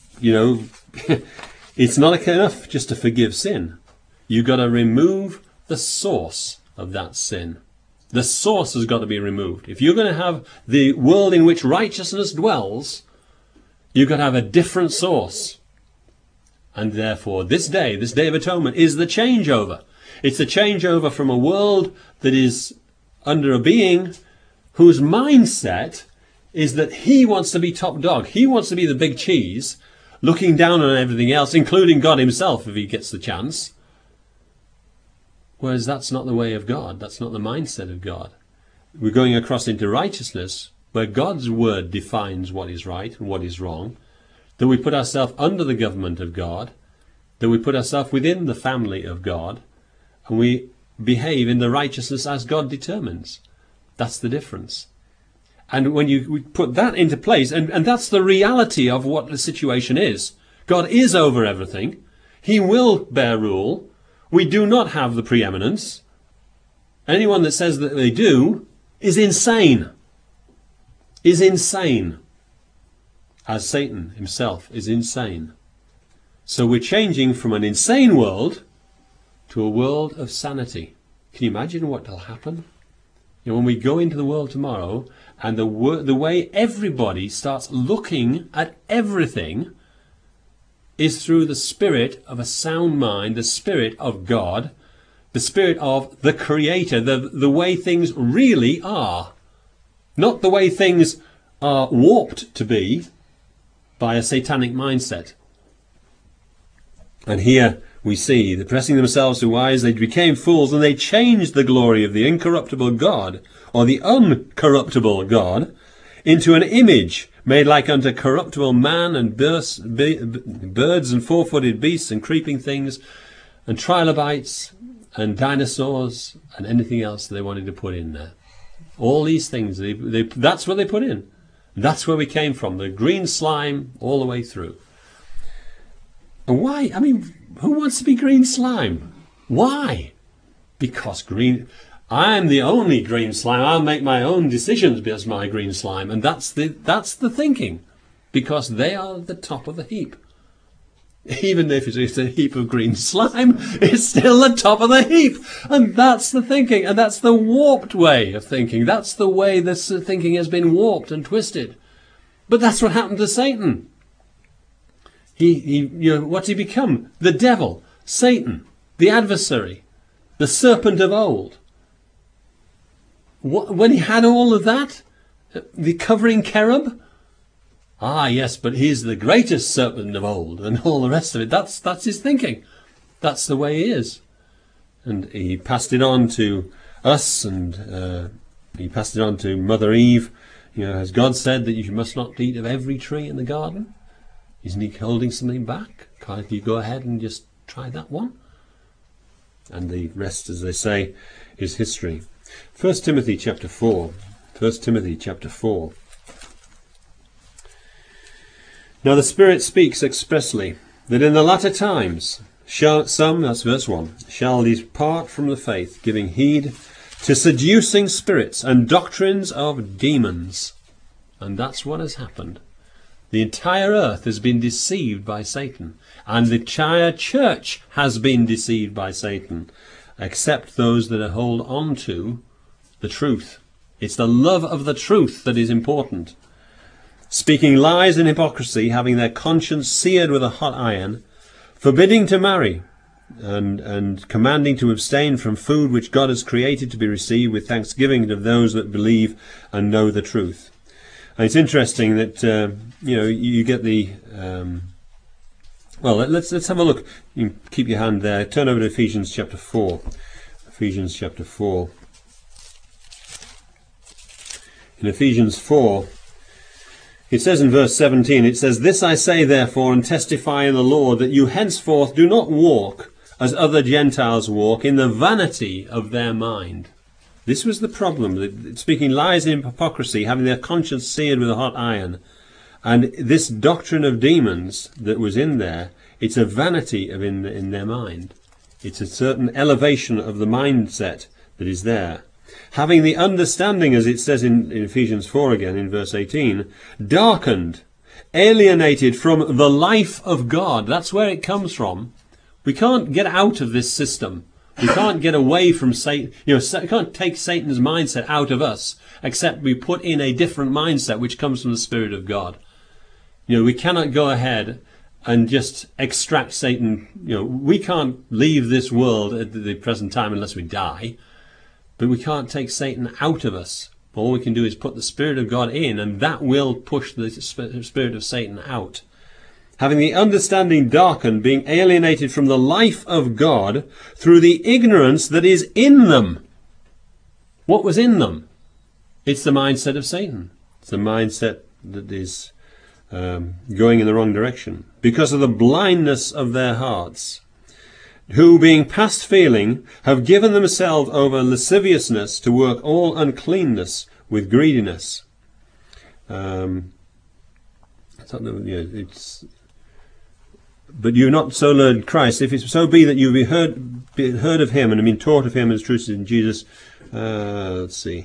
it's not enough just to forgive sin. You've got to remove the source of that sin. The source has got to be removed. If you're going to have the world in which righteousness dwells, you've got to have a different source. And therefore, this day of atonement, is the changeover. It's the changeover from a world that is under a being whose mindset is that he wants to be top dog. He wants to be the big cheese, looking down on everything else, including God himself if he gets the chance. Whereas that's not the way of God. That's not the mindset of God. We're going across into righteousness, where God's word defines what is right and what is wrong, that we put ourselves under the government of God, that we put ourselves within the family of God, and we behave in the righteousness as God determines. That's the difference. And when we put that into place, and that's the reality of what the situation is. God is over everything. He will bear rule. We do not have the preeminence. Anyone that says that they do is insane. Is insane. As Satan himself is insane. So we're changing from an insane world to a world of sanity. Can you imagine what will happen? When we go into the world tomorrow, and the way everybody starts looking at everything is through the spirit of a sound mind, the spirit of God, the spirit of the Creator, the way things really are. Not the way things are warped to be by a satanic mindset. And here we see, the pressing themselves to wise, they became fools, and they changed the glory of the incorruptible God, or the uncorruptible God, into an image made like unto corruptible man and birds and four-footed beasts and creeping things and trilobites and dinosaurs and anything else they wanted to put in there. All these things, that's what they put in. That's where we came from, the green slime all the way through. And why? I mean, who wants to be green slime? Why? Because I'm the only green slime. I'll make my own decisions as my green slime. And that's the thinking. Because they are the top of the heap. Even if it's a heap of green slime, it's still the top of the heap. And that's the thinking. And that's the warped way of thinking. That's the way this thinking has been warped and twisted. But that's what happened to Satan. What's he become? The devil, Satan, the adversary, the serpent of old. When he had all of that, the covering cherub, yes, but he's the greatest serpent of old, and all the rest of it. That's his thinking. That's the way he is. And he passed it on to us, and he passed it on to Mother Eve. Has God said that you must not eat of every tree in the garden? Isn't he holding something back? Can't you go ahead and just try that one? And the rest, as they say, is history. 1 Timothy chapter 4. 1 Timothy chapter 4. Now the Spirit speaks expressly that in the latter times some, that's verse 1, shall depart from the faith, giving heed to seducing spirits and doctrines of demons. And that's what has happened. The entire earth has been deceived by Satan, and the entire church has been deceived by Satan, except those that hold on to the truth. It's the love of the truth that is important. Speaking lies and hypocrisy, having their conscience seared with a hot iron, forbidding to marry, and commanding to abstain from food which God has created to be received with thanksgiving of those that believe and know the truth. And it's interesting that you get the well. Let's have a look. You can keep your hand there. Turn over to Ephesians chapter 4. Ephesians chapter 4. In Ephesians 4, it says in verse 17, it says, "This I say therefore, and testify in the Lord, that you henceforth do not walk as other Gentiles walk, in the vanity of their mind." This was the problem, speaking lies in hypocrisy, having their conscience seared with a hot iron. And this doctrine of demons that was in there, it's a vanity in their mind. It's a certain elevation of the mindset that is there. Having the understanding, as it says in Ephesians 4 again, in verse 18, darkened, alienated from the life of God. That's where it comes from. We can't get out of this system. We can't get away from Satan. We can't take Satan's mindset out of us, except we put in a different mindset, which comes from the Spirit of God. We cannot go ahead and just extract Satan. We can't leave this world at the present time unless we die. But we can't take Satan out of us. All we can do is put the Spirit of God in, and that will push the spirit of Satan out. Having the understanding darkened, being alienated from the life of God through the ignorance that is in them. What was in them? It's the mindset of Satan. It's the mindset that is going in the wrong direction. Because of the blindness of their hearts, who, being past feeling, have given themselves over lasciviousness to work all uncleanness with greediness. But you have not so learned Christ. If it so be that you have heard of him and have been taught of him as truth in Jesus. Let's see.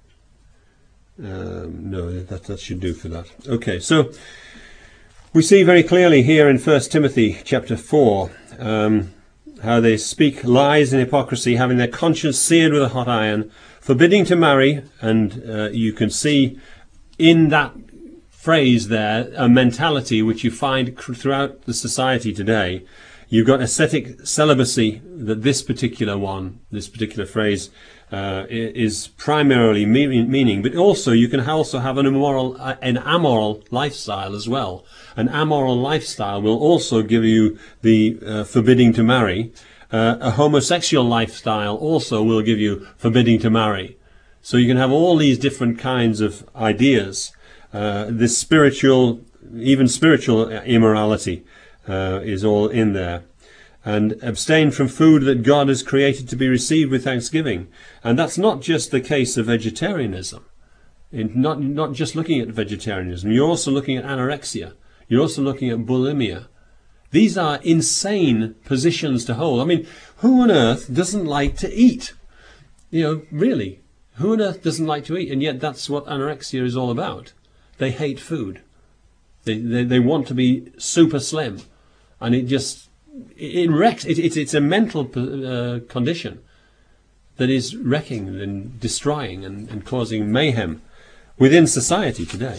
No, that should do for that. Okay, so we see very clearly here in 1 Timothy chapter 4 how they speak lies and hypocrisy, having their conscience seared with a hot iron, forbidding to marry, and you can see in that phrase there a mentality which you find throughout the society today. You've got ascetic celibacy, that this particular phrase is primarily meaning, but also you can also have an amoral lifestyle as well. An amoral lifestyle will also give you the forbidding to marry. A homosexual lifestyle also will give you forbidding to marry. So you can have all these different kinds of ideas. This spiritual immorality is all in there. And abstain from food that God has created to be received with thanksgiving. And that's not just the case of vegetarianism. Not just looking at vegetarianism. You're also looking at anorexia. You're also looking at bulimia. These are insane positions to hold. I mean, who on earth doesn't like to eat? Really. Who on earth doesn't like to eat? And yet that's what anorexia is all about. They hate food. They want to be super slim. And it wrecks. It's a mental condition that is wrecking and destroying and causing mayhem within society today.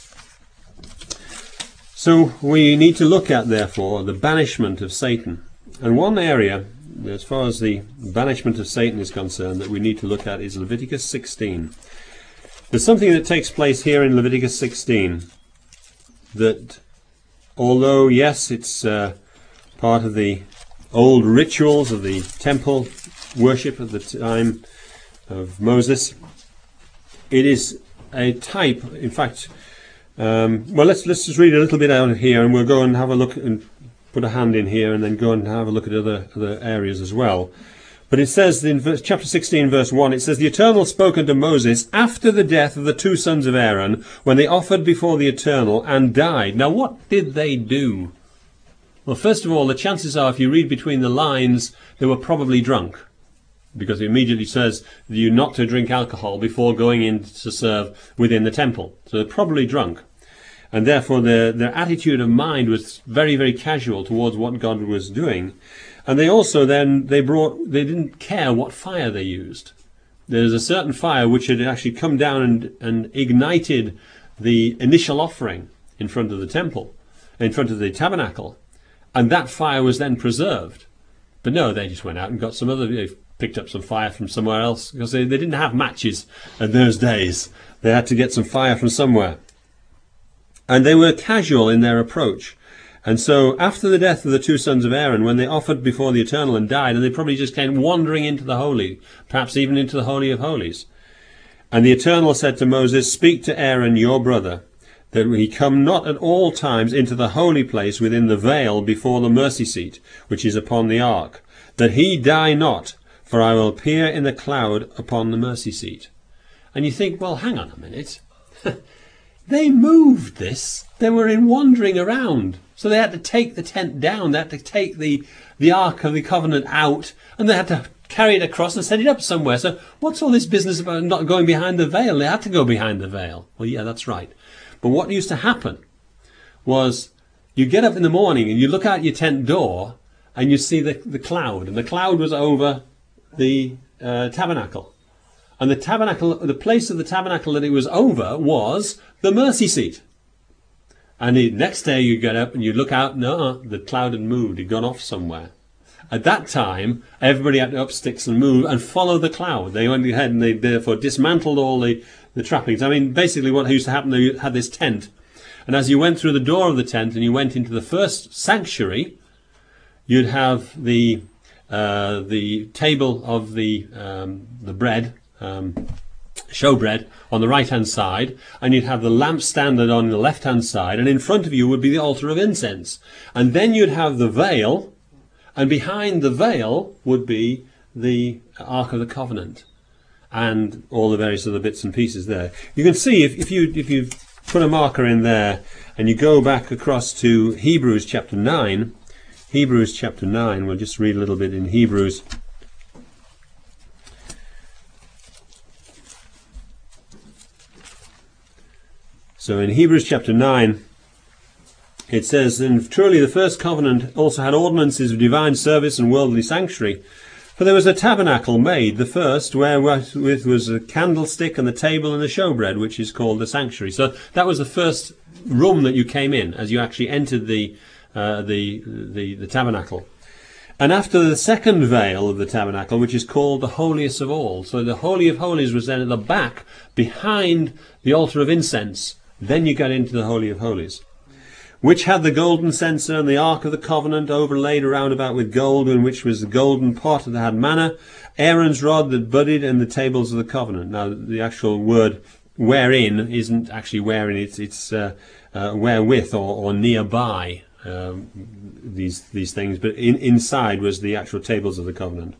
So we need to look at, therefore, the banishment of Satan. And one area, as far as the banishment of Satan is concerned, that we need to look at is Leviticus 16. There's something that takes place here in Leviticus 16 that, although, yes, it's part of the old rituals of the temple worship at the time of Moses, it is a type. In fact, let's just read a little bit out of here, and we'll go and have a look and put a hand in here, and then go and have a look at other areas as well. But it says in chapter 16, verse 1, it says, "The Eternal spoke unto Moses after the death of the two sons of Aaron, when they offered before the Eternal and died." Now, what did they do? Well, first of all, the chances are, if you read between the lines, they were probably drunk, because it immediately says that you're not to drink alcohol before going in to serve within the temple. So they're probably drunk. And therefore their attitude of mind was very, very casual towards what God was doing. And they also then, they didn't care what fire they used. there's a certain fire which had actually come down and ignited the initial offering in front of the temple, in front of the tabernacle, and that fire was then preserved. But no, they just went out and got some other, they picked up some fire from somewhere else, because they didn't have matches in those days. They had to get some fire from somewhere. And they were casual in their approach. And so after the death of the two sons of Aaron, when they offered before the Eternal and died, and they probably just came wandering into the Holy, perhaps even into the Holy of Holies. And the Eternal said to Moses, "Speak to Aaron your brother, that he come not at all times into the holy place within the veil before the mercy seat, which is upon the ark, that he die not, for I will appear in the cloud upon the mercy seat." And you think, well, hang on a minute. They moved this. They were in wandering around. So they had to take the tent down. They had to take the Ark of the Covenant out, and they had to carry it across and set it up somewhere. So what's all this business about not going behind the veil? They had to go behind the veil. Well, yeah, that's right. But what used to happen was you get up in the morning and you look out your tent door and you see the cloud. And the cloud was over the tabernacle. And the tabernacle, the place of the tabernacle that it was over was the mercy seat. And the next day you get up and you look out, no, the cloud had moved, it had gone off somewhere. At that time, everybody had to up sticks and move and follow the cloud. They went ahead and they therefore dismantled all the trappings. I mean, basically what used to happen, they had this tent. And as you went through the door of the tent and you went into the first sanctuary, you'd have the table of the bread, showbread, on the right hand side, and you'd have the lampstand on the left hand side, and in front of you would be the altar of incense. And then you'd have the veil, and behind the veil would be the Ark of the Covenant and all the various other bits and pieces there. You can see if you put a marker in there and you go back across to Hebrews chapter 9, Hebrews chapter 9, we'll just read a little bit in Hebrews. So in Hebrews chapter 9, it says, "And truly the first covenant also had ordinances of divine service and worldly sanctuary. For there was a tabernacle made, the first, wherewith was a candlestick and the table and the showbread, which is called the sanctuary." So that was the first room that you came in as you actually entered the tabernacle. And after the second veil of the tabernacle, which is called the holiest of all. So the Holy of Holies was then at the back, behind the altar of incense. Then you got into the Holy of Holies, which had the golden censer and the Ark of the Covenant overlaid around about with gold, in which was the golden pot that had manna, Aaron's rod that budded, and the tables of the covenant. Now, the actual word wherein isn't actually wherein, it's wherewith or nearby these things, but inside was the actual tables of the covenant.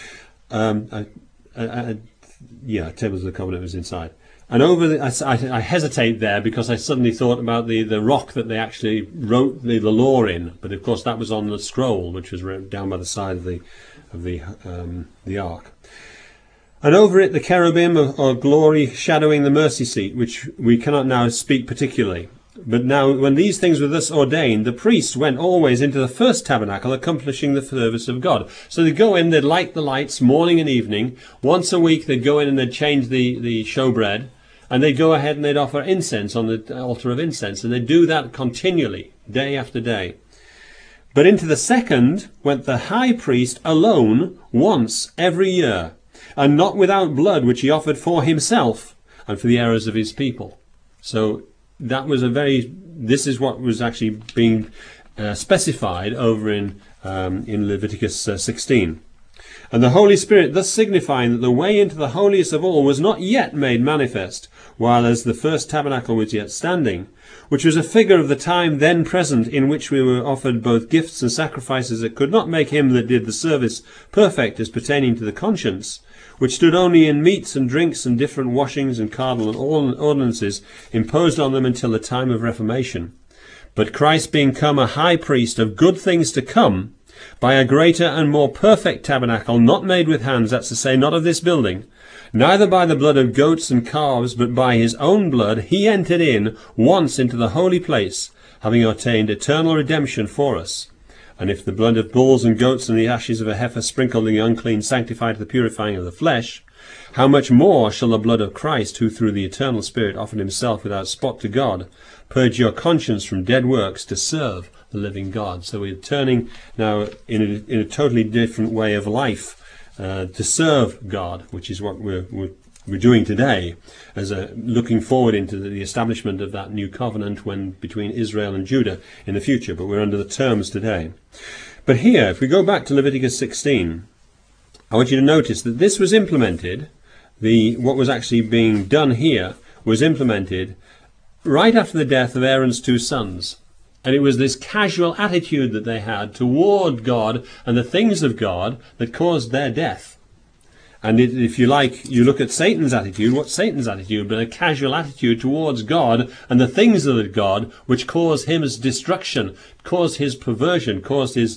Tables of the covenant was inside. And I hesitate there because I suddenly thought about the rock that they actually wrote the law in, but of course that was on the scroll, which was written down by the side of the ark. And over it the cherubim of glory shadowing the mercy seat, which we cannot now speak particularly. But now, when these things were thus ordained, the priests went always into the first tabernacle, accomplishing the service of God. So they'd go in, they'd light the lights morning and evening. Once a week they'd go in and they'd change the showbread, and they'd go ahead and they'd offer incense on the altar of incense, and they'd do that continually, day after day. But into the second went the high priest alone once every year, and not without blood, which he offered for himself and for the errors of his people. So that was this is what was actually being specified over in Leviticus 16. And the Holy Spirit thus signifying that the way into the holiest of all was not yet made manifest, while as the first tabernacle was yet standing, which was a figure of the time then present, in which we were offered both gifts and sacrifices that could not make him that did the service perfect as pertaining to the conscience, which stood only in meats and drinks and different washings and cardinal ordinances imposed on them until the time of Reformation. But Christ being come a high priest of good things to come, by a greater and more perfect tabernacle, not made with hands, that's to say, not of this building, neither by the blood of goats and calves, but by his own blood, he entered in once into the holy place, having obtained eternal redemption for us. And if the blood of bulls and goats and the ashes of a heifer sprinkled in the unclean sanctified to the purifying of the flesh, How much more shall the blood of Christ, who through the eternal Spirit offered himself without spot to God, purge your conscience from dead works to serve the living God? So we're turning now in a totally different way of life to serve God, which is what we're doing today, as looking forward into the establishment of that new covenant between Israel and Judah in the future. But we're under the terms today. But here, if we go back to Leviticus 16, I want you to notice that this was implemented. What was actually being done here was implemented right after the death of Aaron's two sons. And it was this casual attitude that they had toward God and the things of God that caused their death. And if you like, you look at Satan's attitude. What's Satan's attitude? But a casual attitude towards God and the things of God, which caused his destruction, caused his perversion, caused his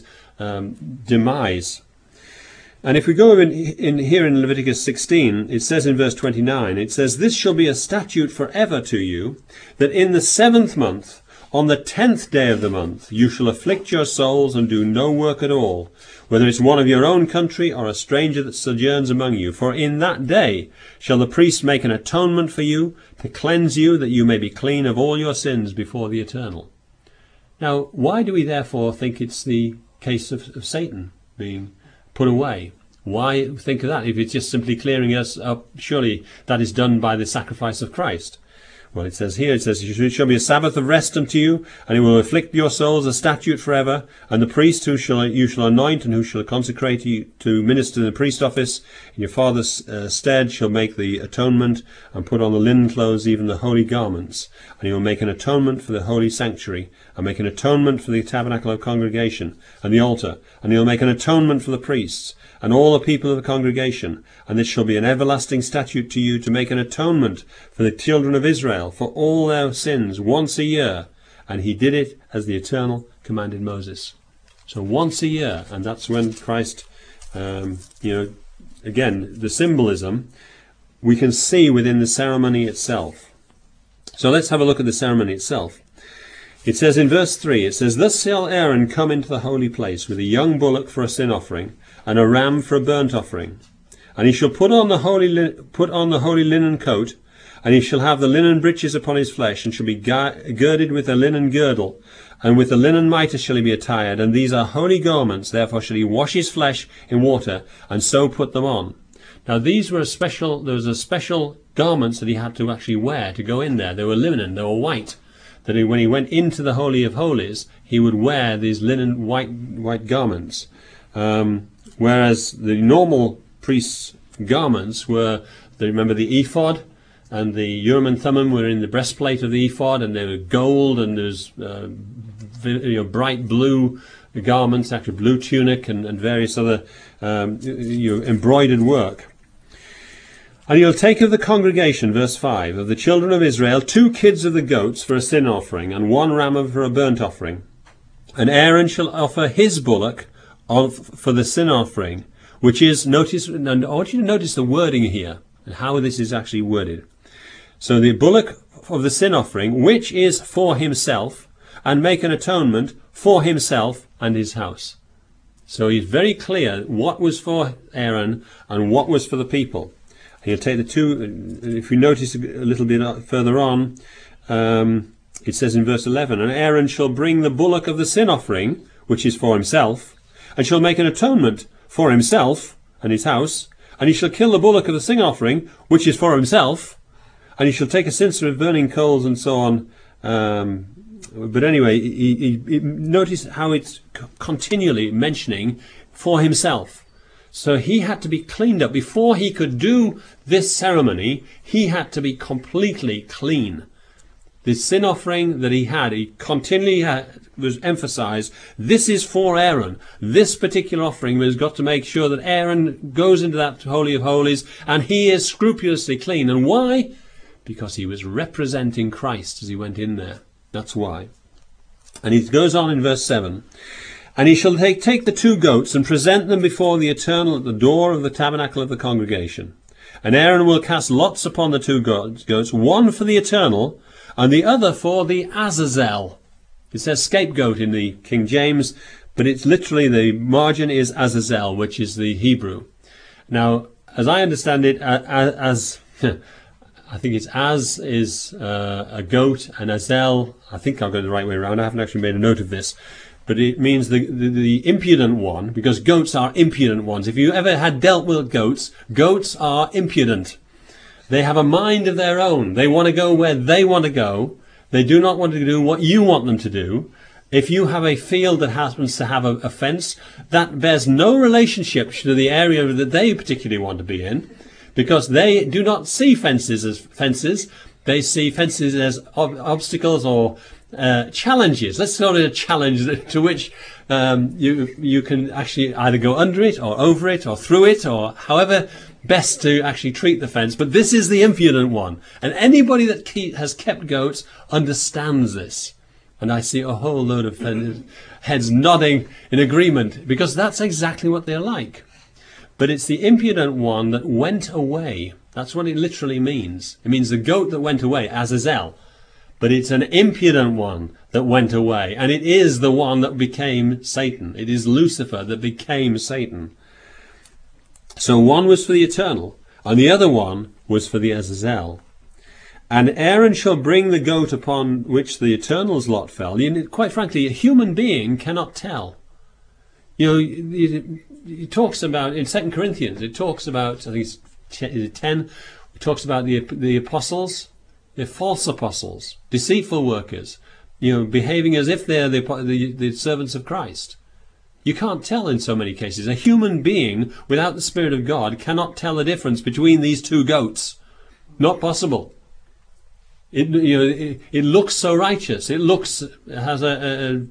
demise. And if we go in here in Leviticus 16, it says in verse 29, it says, "This shall be a statute forever to you, that in the 7th month, on the 10th day of the month, you shall afflict your souls and do no work at all, whether it's one of your own country or a stranger that sojourns among you. For in that day shall the priest make an atonement for you, to cleanse you, that you may be clean of all your sins before the Eternal." Now, why do we therefore think it's the case of Satan being put away? Why think of that? If it's just simply clearing us up, surely that is done by the sacrifice of Christ. Well, it says here, "It shall be a Sabbath of rest unto you, and it will afflict your souls a statute forever. And the priest you shall anoint, and who shall consecrate you to minister in the priest office in your father's stead, shall make the atonement, and put on the linen clothes, even the holy garments. And he will make an atonement for the holy sanctuary, and make an atonement for the tabernacle of congregation, and the altar. And he will make an atonement for the priests, and all the people of the congregation. And this shall be an everlasting statute to you, to make an atonement for the children of Israel for all their sins once a year." And he did it as the Eternal commanded Moses. So once a year, and that's when Christ, again, the symbolism we can see within the ceremony itself. So let's have a look at the ceremony itself. It says in verse 3, it says, "Thus shall Aaron come into the holy place with a young bullock for a sin offering, and a ram for a burnt offering. And he shall put on the holy linen coat, and he shall have the linen breeches upon his flesh, and shall be girded with a linen girdle, and with the linen mitre shall he be attired. And these are holy garments, therefore shall he wash his flesh in water, and so put them on." Now these were there was a special garments that he had to actually wear to go in there. They were linen, they were white. That when he went into the Holy of Holies, he would wear these linen white garments. Whereas the normal priest's garments were, remember the ephod, and the Urim and Thummim were in the breastplate of the ephod, and they were gold, and there's bright blue garments, actually blue tunic, and various other embroidered work. "And he'll take of the congregation," verse 5, "of the children of Israel 2 kids of the goats for a sin offering, and 1 ram for a burnt offering. And Aaron shall offer his bullock for the sin offering," which is, notice, and I want you to notice the wording here, and how this is actually worded. So the bullock of the sin offering, which is for himself, and make an atonement for himself and his house. So he's very clear what was for Aaron and what was for the people. He'll take the 2, if you notice a little bit further on, it says in verse 11, "And Aaron shall bring the bullock of the sin offering, which is for himself, and shall make an atonement for himself and his house, and he shall kill the bullock of the sin offering, which is for himself, and he shall take a censer of burning coals," and so on. But anyway, notice how it's continually mentioning for himself. So he had to be cleaned up. Before he could do this ceremony, he had to be completely clean. The sin offering that he continually was emphasized, this is for Aaron. This particular offering has got to make sure that Aaron goes into that Holy of Holies and he is scrupulously clean. And why? Because he was representing Christ as he went in there. That's why. And he goes on in verse 7. "And he shall take the 2 goats and present them before the Eternal at the door of the tabernacle of the congregation. And Aaron will cast lots upon the 2 goats, one for the Eternal and the other for the Azazel." It says scapegoat in the King James, but it's literally, the margin is Azazel, which is the Hebrew. Now, as I understand it, as I think it's as is a goat, and azel, I think I've got it the right way around. I haven't actually made a note of this. But it means the impudent one, because goats are impudent ones. If you ever had dealt with goats, goats are impudent. They have a mind of their own. They want to go where they want to go. They do not want to do what you want them to do. If you have a field that happens to have a fence, that bears no relationship to the area that they particularly want to be in, because they do not see fences as fences. They see fences as obstacles or challenges. Let's call it a challenge to which you can actually either go under it or over it or through it, or however best to actually treat the fence. But this is the impudent one, and anybody that has kept goats understands this. And I see a whole load of heads nodding in agreement, because that's exactly what they're like. But it's the impudent one that went away. That's what it literally means. It means the goat that went away, Azazel. But it's an impudent one that went away. And it is the one that became Satan. It is Lucifer that became Satan. So one was for the eternal, and the other one was for the Azazel. And Aaron shall bring the goat upon which the eternal's lot fell. Quite frankly, a human being cannot tell. It talks about, in 2 Corinthians, it talks about, I think it's 10, it talks about the apostles, the false apostles, deceitful workers, behaving as if they're the servants of Christ. You can't tell in so many cases. A human being without the Spirit of God cannot tell the difference between these two goats. Not possible. It looks so righteous. It has an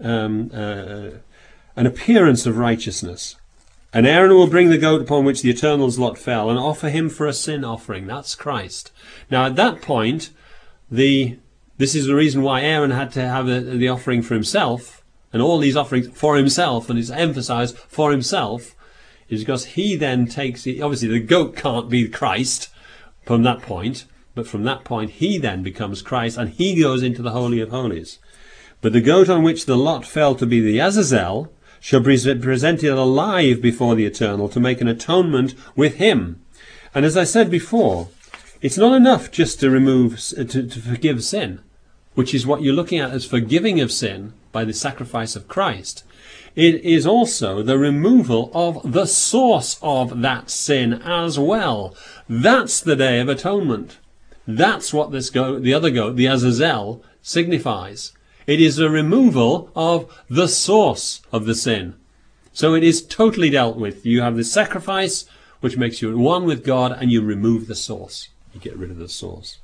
appearance of righteousness. And Aaron will bring the goat upon which the eternal's lot fell and offer him for a sin offering. That's Christ. Now at that point, this is the reason why Aaron had to have the offering for himself, and all these offerings for himself, and it's emphasized for himself, is because he then takes obviously the goat can't be Christ from that point. But from that point, he then becomes Christ, and he goes into the Holy of Holies. But the goat on which the lot fell to be the Azazel shall be presented alive before the Eternal to make an atonement with him. And as I said before, it's not enough just to to forgive sin, which is what you're looking at as forgiving of sin by the sacrifice of Christ. It is also the removal of the source of that sin as well. That's the Day of Atonement. That's what the other goat, the Azazel, signifies. It is a removal of the source of the sin. So it is totally dealt with. You have the sacrifice, which makes you one with God, and you remove the source. You get rid of the source.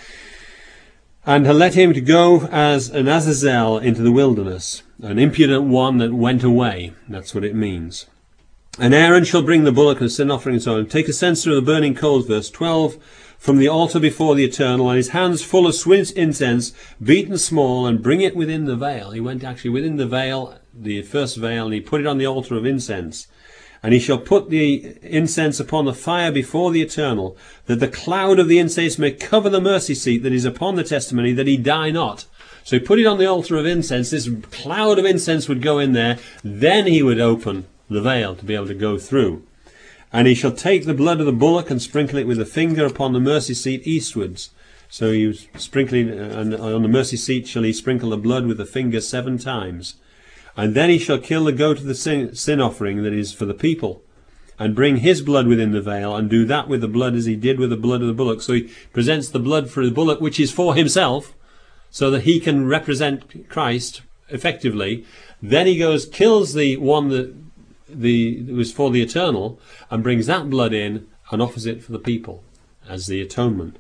And to let him to go as an Azazel into the wilderness, an impudent one that went away. That's what it means. And Aaron shall bring the bullock and sin offering and so on. Take a censer of the burning coals, verse 12, from the altar before the Eternal, and his hands full of sweet incense, beaten small, and bring it within the veil. He went actually within the veil, the first veil, and he put it on the altar of incense. And he shall put the incense upon the fire before the Eternal, that the cloud of the incense may cover the mercy seat that is upon the testimony, that he die not. So he put it on the altar of incense. This cloud of incense would go in there. Then he would open the veil to be able to go through. And he shall take the blood of the bullock and sprinkle it with a finger upon the mercy seat eastwards. So he was sprinkling, and on the mercy seat shall he sprinkle the blood with the finger 7 times. And then he shall kill the goat of the sin offering that is for the people, and bring his blood within the veil, and do that with the blood as he did with the blood of the bullock. So he presents the blood for the bullock, which is for himself, so that he can represent Christ effectively. Then he goes, kills the one that was for the Eternal, and brings that blood in and offers it for the people as the atonement.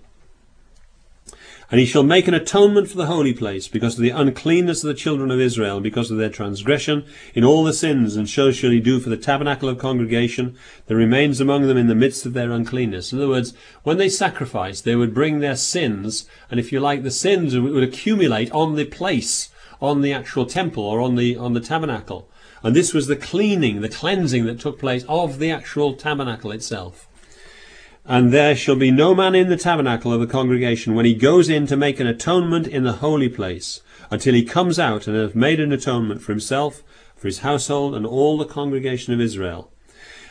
And he shall make an atonement for the holy place because of the uncleanness of the children of Israel, because of their transgression in all the sins, and so shall he do for the tabernacle of congregation that remains among them in the midst of their uncleanness. In other words, when they sacrificed, they would bring their sins, and if you like, the sins would accumulate on the place, on the actual temple, or on the tabernacle. And this was the cleaning, the cleansing that took place of the actual tabernacle itself. And there shall be no man in the tabernacle of the congregation when he goes in to make an atonement in the holy place, until he comes out and hath made an atonement for himself, for his household, and all the congregation of Israel.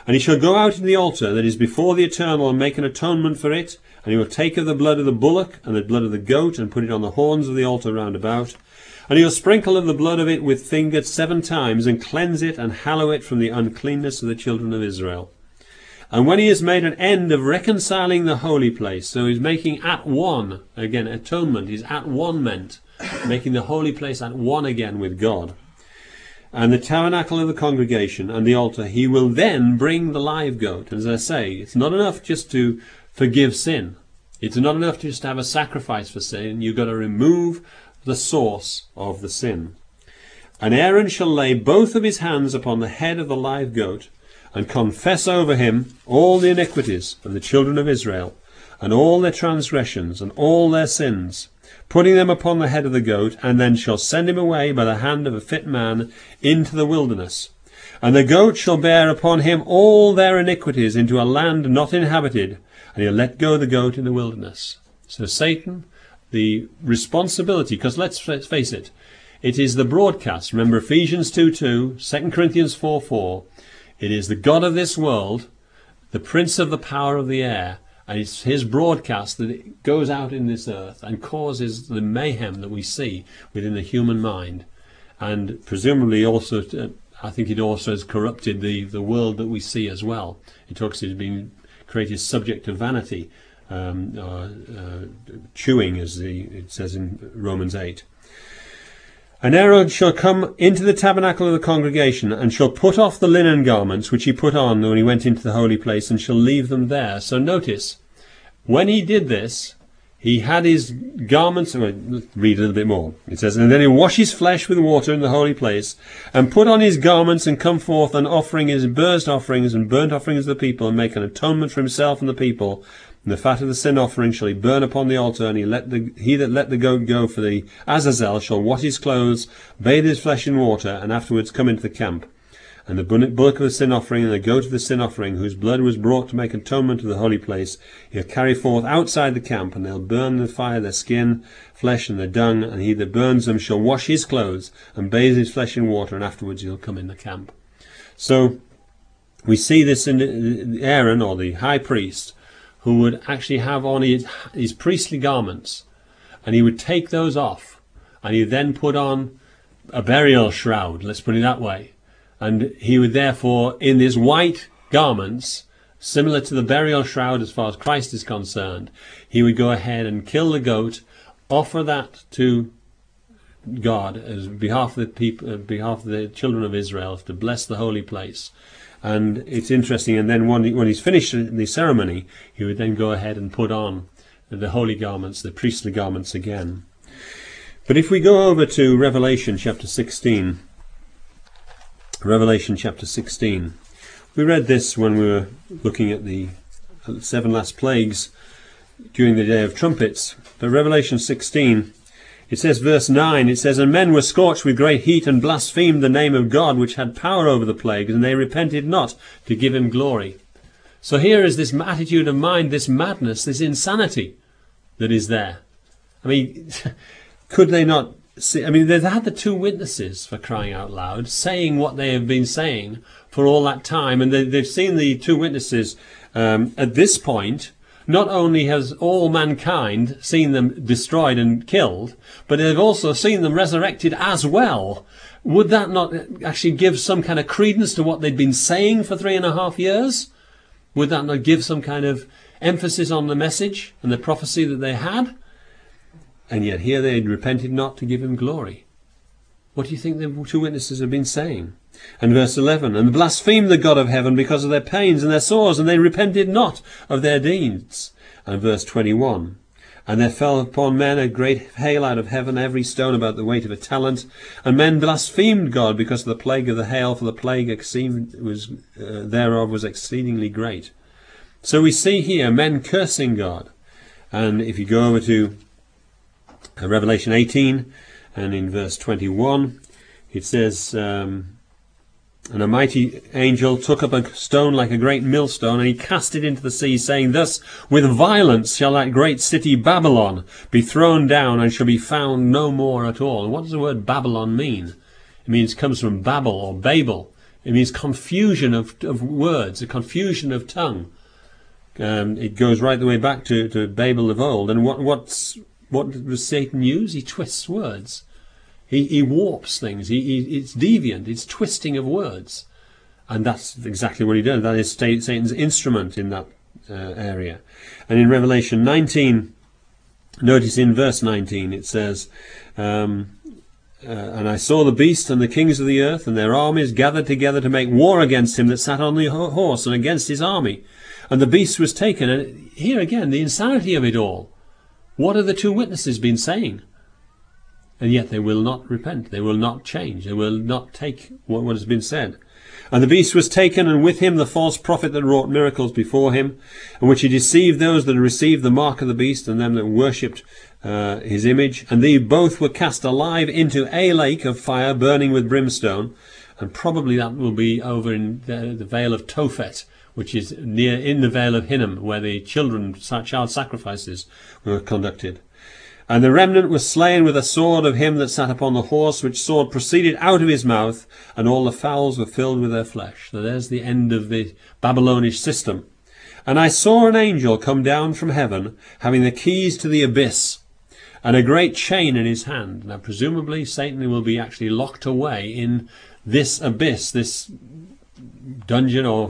And he shall go out in the altar that is before the Eternal, and make an atonement for it. And he will take of the blood of the bullock and the blood of the goat, and put it on the horns of the altar round about. And he will sprinkle of the blood of it with fingers 7 times, and cleanse it, and hallow it from the uncleanness of the children of Israel. And when he has made an end of reconciling the holy place, so he's making at one, again, atonement is at one meant, making the holy place at one again with God, and the tabernacle of the congregation and the altar, he will then bring the live goat. As I say, it's not enough just to forgive sin. It's not enough just to have a sacrifice for sin. You've got to remove the source of the sin. And Aaron shall lay both of his hands upon the head of the live goat, and confess over him all the iniquities of the children of Israel, and all their transgressions, and all their sins, putting them upon the head of the goat, and then shall send him away by the hand of a fit man into the wilderness. And the goat shall bear upon him all their iniquities into a land not inhabited, and he'll let go the goat in the wilderness. So Satan, the responsibility, because let's face it, it is the broadcast. Remember Ephesians 2:2, 2 Corinthians 4:4. It is the god of this world, the prince of the power of the air, and it's his broadcast that it goes out in this earth and causes the mayhem that we see within the human mind. And presumably also, I think it also has corrupted the world that we see as well. It talks about it being created subject to vanity, chewing, as it says in Romans 8. And Aaron shall come into the tabernacle of the congregation, and shall put off the linen garments which he put on when he went into the holy place, and shall leave them there. So notice, when he did this, he had his garments. Let's read a little bit more. It says, and then he wash his flesh with water in the holy place, and put on his garments, and come forth, and offering his burnt offerings and burnt offerings of the people, and make an atonement for himself and the people. And the fat of the sin offering shall he burn upon the altar, and he that let the goat go for the Azazel shall wash his clothes, bathe his flesh in water, and afterwards come into the camp. And the bullock of the sin offering and the goat of the sin offering, whose blood was brought to make atonement of the holy place, he'll carry forth outside the camp, and they'll burn the fire their skin, flesh, and their dung, and he that burns them shall wash his clothes, and bathe his flesh in water, and afterwards he'll come in the camp. So we see this in Aaron, or the high priest, who would actually have on his priestly garments, and he would take those off, and he would then put on a burial shroud, let's put it that way. And he would therefore, in these white garments, similar to the burial shroud as far as Christ is concerned, he would go ahead and kill the goat, offer that to God as behalf of the people, behalf of the children of Israel, to bless the holy place. And it's interesting, and then when he's finished the ceremony, he would then go ahead and put on the holy garments, the priestly garments again. But if we go over to Revelation chapter 16, Revelation chapter 16, we read this when we were looking at the 7 last plagues during the Day of Trumpets. But Revelation 16, it says, verse 9, it says, and men were scorched with great heat, and blasphemed the name of God, which had power over the plagues, and they repented not to give him glory. So here is this attitude of mind, this madness, this insanity that is there. I mean, could they not see? I mean, they've had the 2 witnesses, for crying out loud, saying what they have been saying for all that time, and they've seen the 2 witnesses at this point. Not only has all mankind seen them destroyed and killed, but they've also seen them resurrected as well. Would that not actually give some kind of credence to what they'd been saying for 3.5 years? Would that not give some kind of emphasis on the message and the prophecy that they had? And yet here they had repented not to give him glory. What do you think the 2 witnesses have been saying? And verse 11, and blasphemed the God of heaven because of their pains and their sores, and they repented not of their deeds. And verse 21, and there fell upon men a great hail out of heaven, every stone about the weight of a talent. And men blasphemed God because of the plague of the hail, for the plague thereof was exceedingly great. So we see here men cursing God. And if you go over to Revelation 18, and in verse 21, it says, and a mighty angel took up a stone like a great millstone, and he cast it into the sea, saying, thus with violence shall that great city Babylon be thrown down, and shall be found no more at all. And what does the word Babylon mean? It means, comes from Babel or Babel. It means confusion of words, a confusion of tongue. It goes right the way back to Babel of old. And what does Satan use? He twists words. He warps things. It's deviant. It's twisting of words. And that's exactly what he does. That is Satan's instrument in that area. And in Revelation 19, notice in verse 19, it says, and I saw the beast and the kings of the earth and their armies gathered together to make war against him that sat on the horse and against his army. And the beast was taken. And here again, the insanity of it all. What have the two witnesses been saying? And yet they will not repent. They will not change. They will not take what has been said. And the beast was taken, and with him the false prophet that wrought miracles before him, in which he deceived those that had received the mark of the beast, and them that worshipped his image. And they both were cast alive into a lake of fire, burning with brimstone. And probably that will be over in the Vale of Tophet, which is near in the Vale of Hinnom, where the child sacrifices were conducted. And the remnant was slain with a sword of him that sat upon the horse, which sword proceeded out of his mouth, and all the fowls were filled with their flesh. So there's the end of the Babylonish system. And I saw an angel come down from heaven, having the keys to the abyss, and a great chain in his hand. Now presumably Satan will be actually locked away in this abyss, this dungeon, or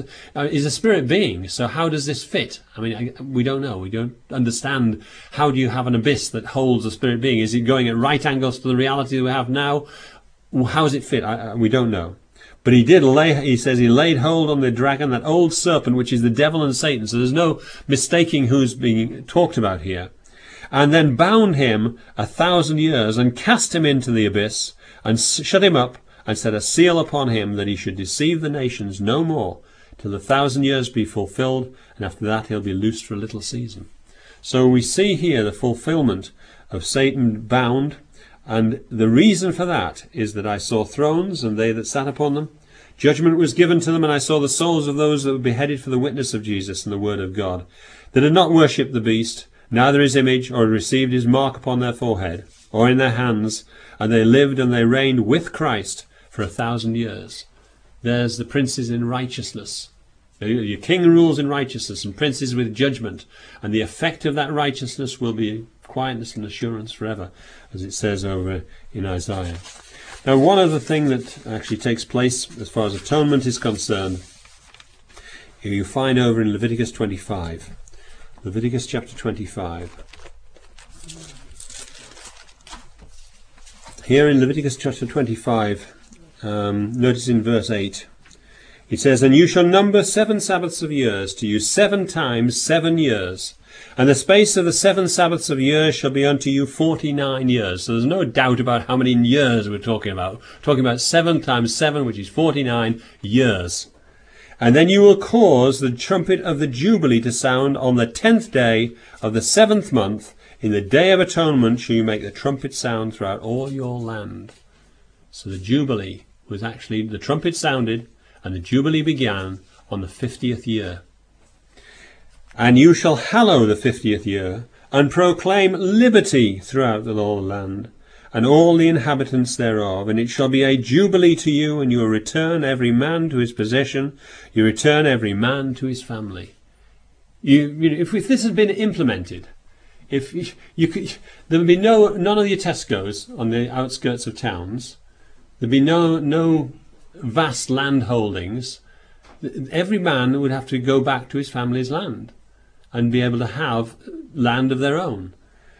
is a spirit being. So how does this fit? I mean, we don't know. We don't understand. How do you have an abyss that holds a spirit being? Is it going at right angles to the reality that we have now? How does it fit? We don't know. But he says he laid hold on the dragon, that old serpent, which is the devil and Satan. So there's no mistaking who's being talked about here. And then bound him 1,000 years and cast him into the abyss and shut him up, and set a seal upon him, that he should deceive the nations no more, till the 1,000 years be fulfilled, and after that he'll be loosed for a little season. So we see here the fulfillment of Satan bound, and the reason for that is that I saw thrones, and they that sat upon them. Judgment was given to them, and I saw the souls of those that were beheaded for the witness of Jesus and the word of God, that had not worshipped the beast, neither his image, or had received his mark upon their forehead, or in their hands, and they lived and they reigned with Christ for 1,000 years. There's the princes in righteousness. Your king rules in righteousness, and princes with judgment. And the effect of that righteousness will be quietness and assurance forever, as it says over in Isaiah. Now, one other thing that actually takes place as far as atonement is concerned, you find over in Leviticus 25. Leviticus chapter 25. Here in Leviticus chapter 25, notice in verse 8, it says, And you shall number 7 Sabbaths of years, to you 7 times 7 years. And the space of the 7 Sabbaths of years shall be unto you 49 years. So there's no doubt about how many years we're talking about. We're talking about 7 times 7, which is 49 years. And then you will cause the trumpet of the Jubilee to sound on the 10th day of the 7th month. In the day of atonement shall you make the trumpet sound throughout all your land. So the Jubilee was actually, the trumpet sounded, and the Jubilee began on the 50th year. And you shall hallow the 50th year, and proclaim liberty throughout the whole land, and all the inhabitants thereof. And it shall be a Jubilee to you, and you will return every man to his possession, you return every man to his family. If this had been implemented, there would be none of your Tesco's on the outskirts of towns. There'd be no vast land holdings. Every man would have to go back to his family's land and be able to have land of their own.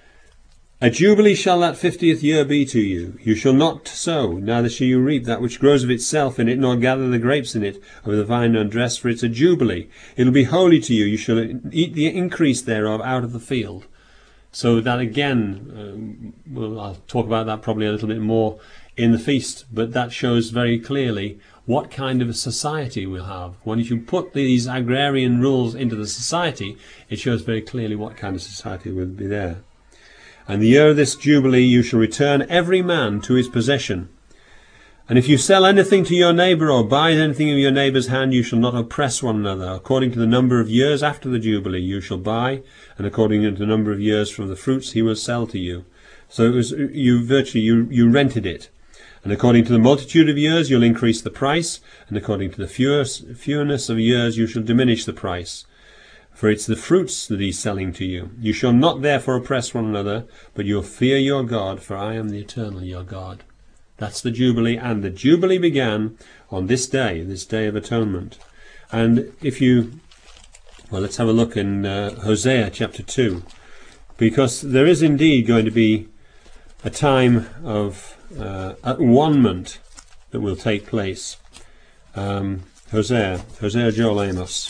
A Jubilee shall that 50th year be to you. You shall not sow, neither shall you reap that which grows of itself in it, nor gather the grapes in it of the vine undressed, for it's a Jubilee. It will be holy to you. You shall eat the increase thereof out of the field. So that again, I'll talk about that probably a little bit more in the feast, but that shows very clearly what kind of a society we'll have. When you put these agrarian rules into the society, it shows very clearly what kind of society will be there. And the year of this Jubilee you shall return every man to his possession. And if you sell anything to your neighbour, or buy anything of your neighbour's hand, you shall not oppress one another. According to the number of years after the Jubilee you shall buy, and according to the number of years from the fruits he will sell to you. So it was you rented it. And according to the multitude of years you'll increase the price, and according to the fewness of years you shall diminish the price. For it's the fruits that he's selling to you. You shall not therefore oppress one another, but you'll fear your God, for I am the eternal your God. That's the Jubilee, and the Jubilee began on this day of atonement. And let's have a look in Hosea chapter 2, because there is indeed going to be a time of at-one-ment that will take place. Hosea, Joel, Amos.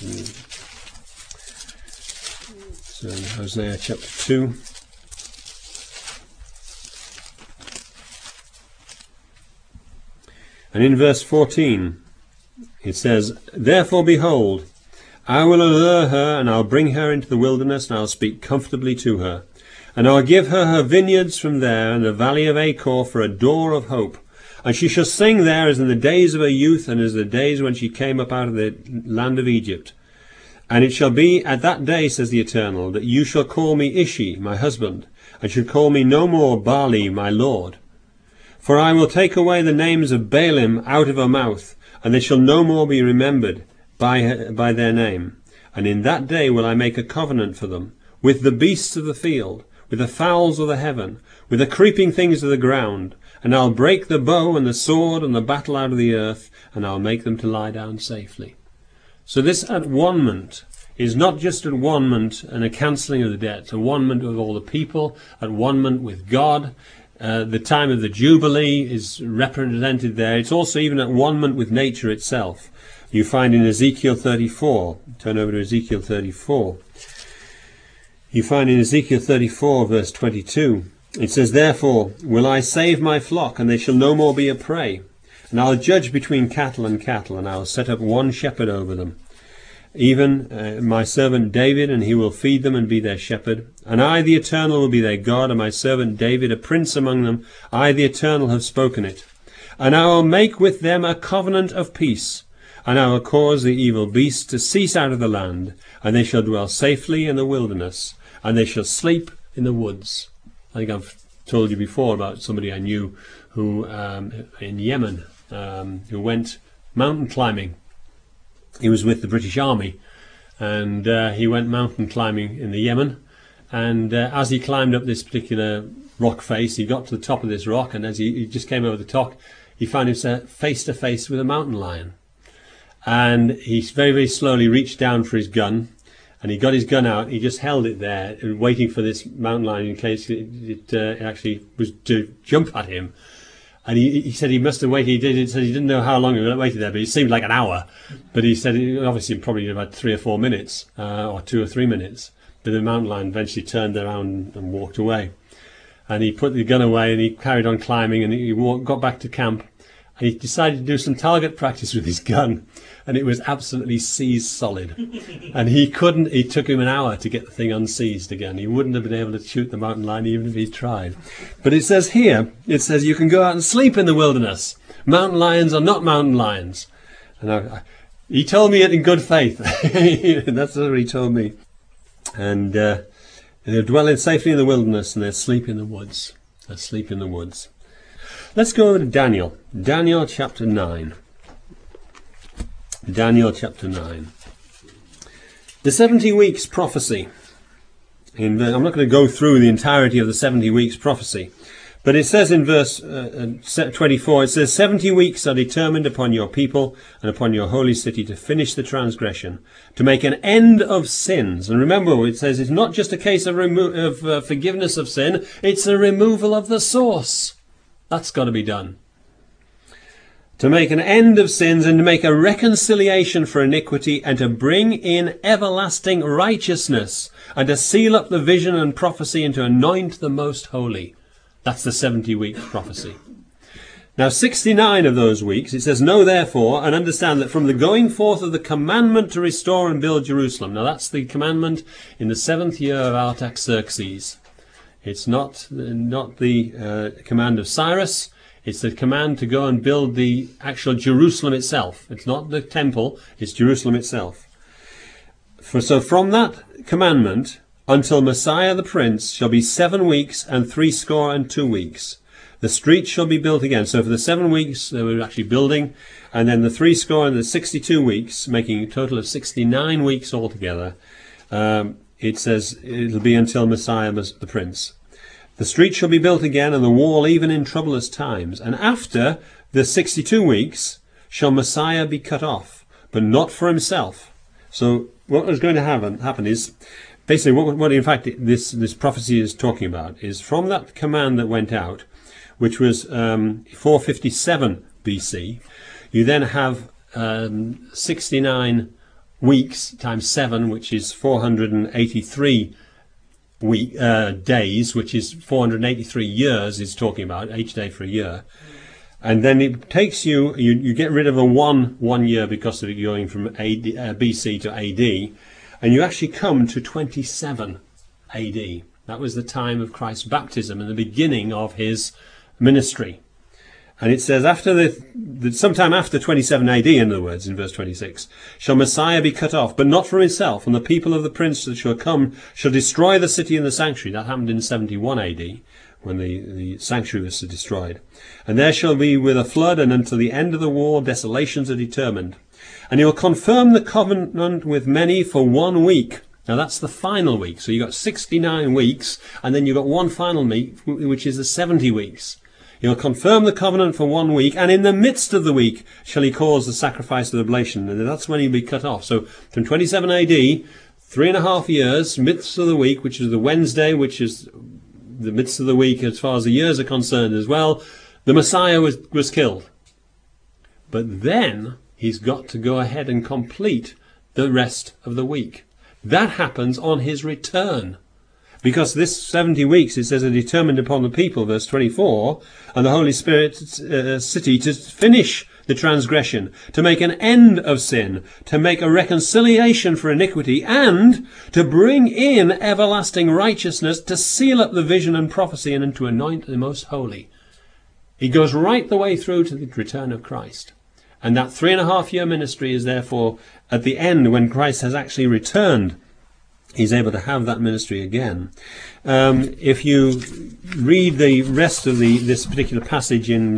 So Hosea chapter 2. And in verse 14 it says, Therefore behold, I will allure her, and I'll bring her into the wilderness, and I'll speak comfortably to her. And I'll give her her vineyards from there, and the valley of Achor for a door of hope. And she shall sing there as in the days of her youth, and as the days when she came up out of the land of Egypt. And it shall be at that day, says the Eternal, that you shall call me Ishi, my husband, and shall call me no more Baali, my lord. For I will take away the names of Baalim out of her mouth, and they shall no more be remembered by their name. And in that day will I make a covenant for them, with the beasts of the field, with the fowls of the heaven, with the creeping things of the ground. And I'll break the bow and the sword and the battle out of the earth, and I'll make them to lie down safely. So this at-one-ment is not just at-one-ment and a cancelling of the debt. It's at-one-ment with all the people, at-one-ment with God. The time of the Jubilee is represented there. It's also even at-one-ment with nature itself. You find in Ezekiel 34, turn over to Ezekiel 34. You find in Ezekiel 34 verse 22, it says, Therefore will I save my flock, and they shall no more be a prey. And I'll judge between cattle and cattle, and I'll set up one shepherd over them, even my servant David, and he will feed them and be their shepherd. And I, the Eternal, will be their God, and my servant David, a prince among them. I, the Eternal, have spoken it. And I will make with them a covenant of peace, and I will cause the evil beasts to cease out of the land, and they shall dwell safely in the wilderness, and they shall sleep in the woods. I think I've told you before about somebody I knew who in Yemen, who went mountain climbing. He was with the British Army, and he went mountain climbing in the Yemen. And as he climbed up this particular rock face, he got to the top of this rock, and as he just came over the top, he found himself face to face with a mountain lion. And he very, very slowly reached down for his gun, and he got his gun out. He just held it there, waiting for this mountain lion in case it actually was to jump at him. And he said he must have waited. He said he didn't know how long he waited there, but it seemed like an hour. But he said obviously probably about 3 or 4 minutes, or 2 or 3 minutes. But the mountain lion eventually turned around and walked away. And he put the gun away, and he carried on climbing, and he got back to camp. And he decided to do some target practice with his gun, and it was absolutely seized solid. And it took him an hour to get the thing unseized again. He wouldn't have been able to shoot the mountain lion even if he tried. But it says here, you can go out and sleep in the wilderness. Mountain lions are not mountain lions. And he told me it in good faith. That's what he told me. And they'll dwell safely in the wilderness, and they'll sleep in the woods. They'll sleep in the woods. Let's go over to Daniel. Daniel chapter 9. Daniel chapter 9. The 70 weeks prophecy. I'm not going to go through the entirety of the 70 weeks prophecy. But it says in verse 24, it says, 70 weeks are determined upon your people and upon your holy city to finish the transgression, to make an end of sins. And remember, it says it's not just a case of forgiveness of sin, it's a removal of the source. That's got to be done. To make an end of sins, and to make a reconciliation for iniquity, and to bring in everlasting righteousness, and to seal up the vision and prophecy, and to anoint the most holy. That's the 70-week prophecy. Now 69 of those weeks, it says, Know therefore, and understand that from the going forth of the commandment to restore and build Jerusalem. Now that's the commandment in the 7th year of Artaxerxes. It's not the command of Cyrus. It's the command to go and build the actual Jerusalem itself. It's not the temple, it's Jerusalem itself. So from that commandment until Messiah the Prince shall be 7 weeks and 62 weeks. The street shall be built again. So for the 7 weeks they were actually building, and then the 60 and the 62 weeks, making a total of 69 weeks altogether, it says it'll be until Messiah, the Prince. The street shall be built again, and the wall even in troublous times. And after the 62 weeks shall Messiah be cut off, but not for himself. So what is going to happen is, basically what in fact this prophecy is talking about is from that command that went out, which was 457 BC, you then have 69 weeks times 7, which is 483 days, which is 483 years is talking about, each day for a year. And then it takes you get rid of a one year because of it going from BC to AD, and you actually come to 27 AD. That was the time of Christ's baptism and the beginning of his ministry. And it says, sometime after 27 AD, in other words, in verse 26, shall Messiah be cut off, but not for himself, and the people of the prince that shall come shall destroy the city and the sanctuary. That happened in 71 AD, when the sanctuary was destroyed. And there shall be with a flood, and until the end of the war, desolations are determined. And he will confirm the covenant with many for 1 week. Now that's the final week. So you've got 69 weeks, and then you've got one final week, which is the 70 weeks. He'll confirm the covenant for 1 week, and in the midst of the week shall he cause the sacrifice of oblation. And that's when he'll be cut off. So from 27 AD, 3.5 years, midst of the week, which is the Wednesday, which is the midst of the week as far as the years are concerned as well, the Messiah was killed. But then he's got to go ahead and complete the rest of the week. That happens on his return. Because this 70 weeks, it says, are determined upon the people, verse 24, and the Holy Spirit's city to finish the transgression, to make an end of sin, to make a reconciliation for iniquity, and to bring in everlasting righteousness, to seal up the vision and prophecy, and to anoint the most holy. He goes right the way through to the return of Christ. And that 3.5 year ministry is therefore at the end, when Christ has actually returned, he's able to have that ministry again. If you read the rest of this particular passage in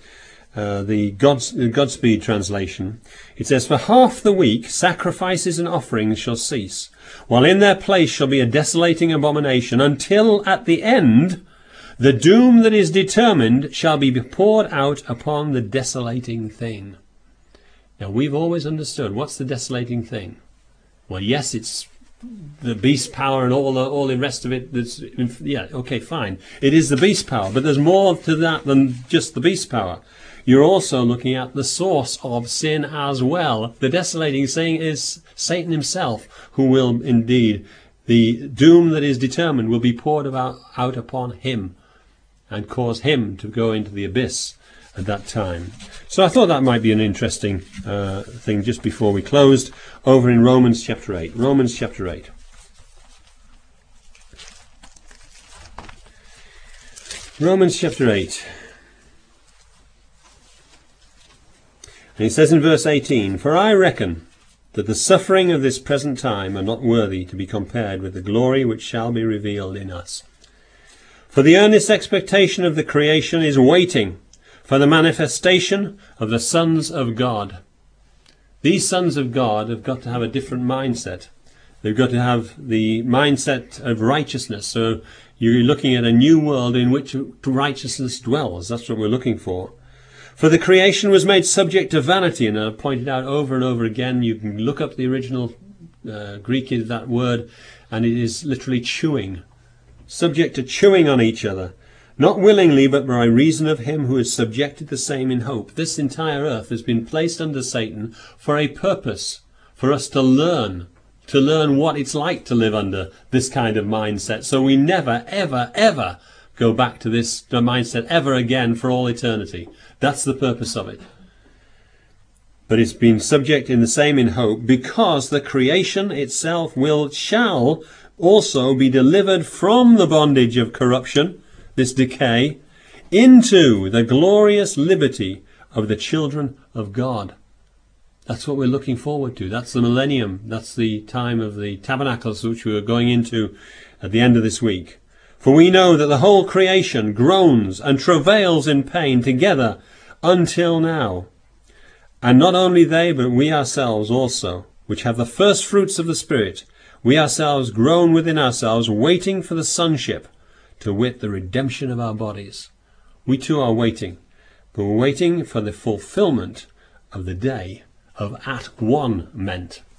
the Godspeed translation, it says, for half the week sacrifices and offerings shall cease, while in their place shall be a desolating abomination, until at the end the doom that is determined shall be poured out upon the desolating thing. Now we've always understood, what's the desolating thing? Well, yes, it's the beast power and all the rest of it. Yeah, okay, fine. It is the beast power, but there's more to that than just the beast power. You're also looking at the source of sin as well. The desolating thing is Satan himself, who will indeed, the doom that is determined will be poured out upon him and cause him to go into the abyss at that time. So I thought that might be an interesting thing just before we closed, over in Romans chapter 8. Romans chapter 8. Romans chapter 8. And he says in verse 18, for I reckon that the suffering of this present time are not worthy to be compared with the glory which shall be revealed in us. For the earnest expectation of the creation is waiting for the manifestation of the sons of God. These sons of God have got to have a different mindset. They've got to have the mindset of righteousness. So you're looking at a new world in which righteousness dwells. That's what we're looking for. For the creation was made subject to vanity, and I've pointed out over and over again, you can look up the original Greek of that word, and it is literally chewing. Subject to chewing on each other. Not willingly, but by reason of him who has subjected the same in hope. This entire earth has been placed under Satan for a purpose, for us to learn what it's like to live under this kind of mindset. So we never, ever, ever go back to this mindset ever again for all eternity. That's the purpose of it. But it's been subject in the same in hope, because the creation itself shall also be delivered from the bondage of corruption, this decay, into the glorious liberty of the children of God. That's what we're looking forward to. That's the millennium. That's the time of the tabernacles, which we are going into at the end of this week. For we know that the whole creation groans and travails in pain together until now. And not only they, but we ourselves also, which have the first fruits of the Spirit, we ourselves groan within ourselves, waiting for the sonship, to wit, the redemption of our bodies. We too are waiting, but we're waiting for the fulfillment of the day of at one meant.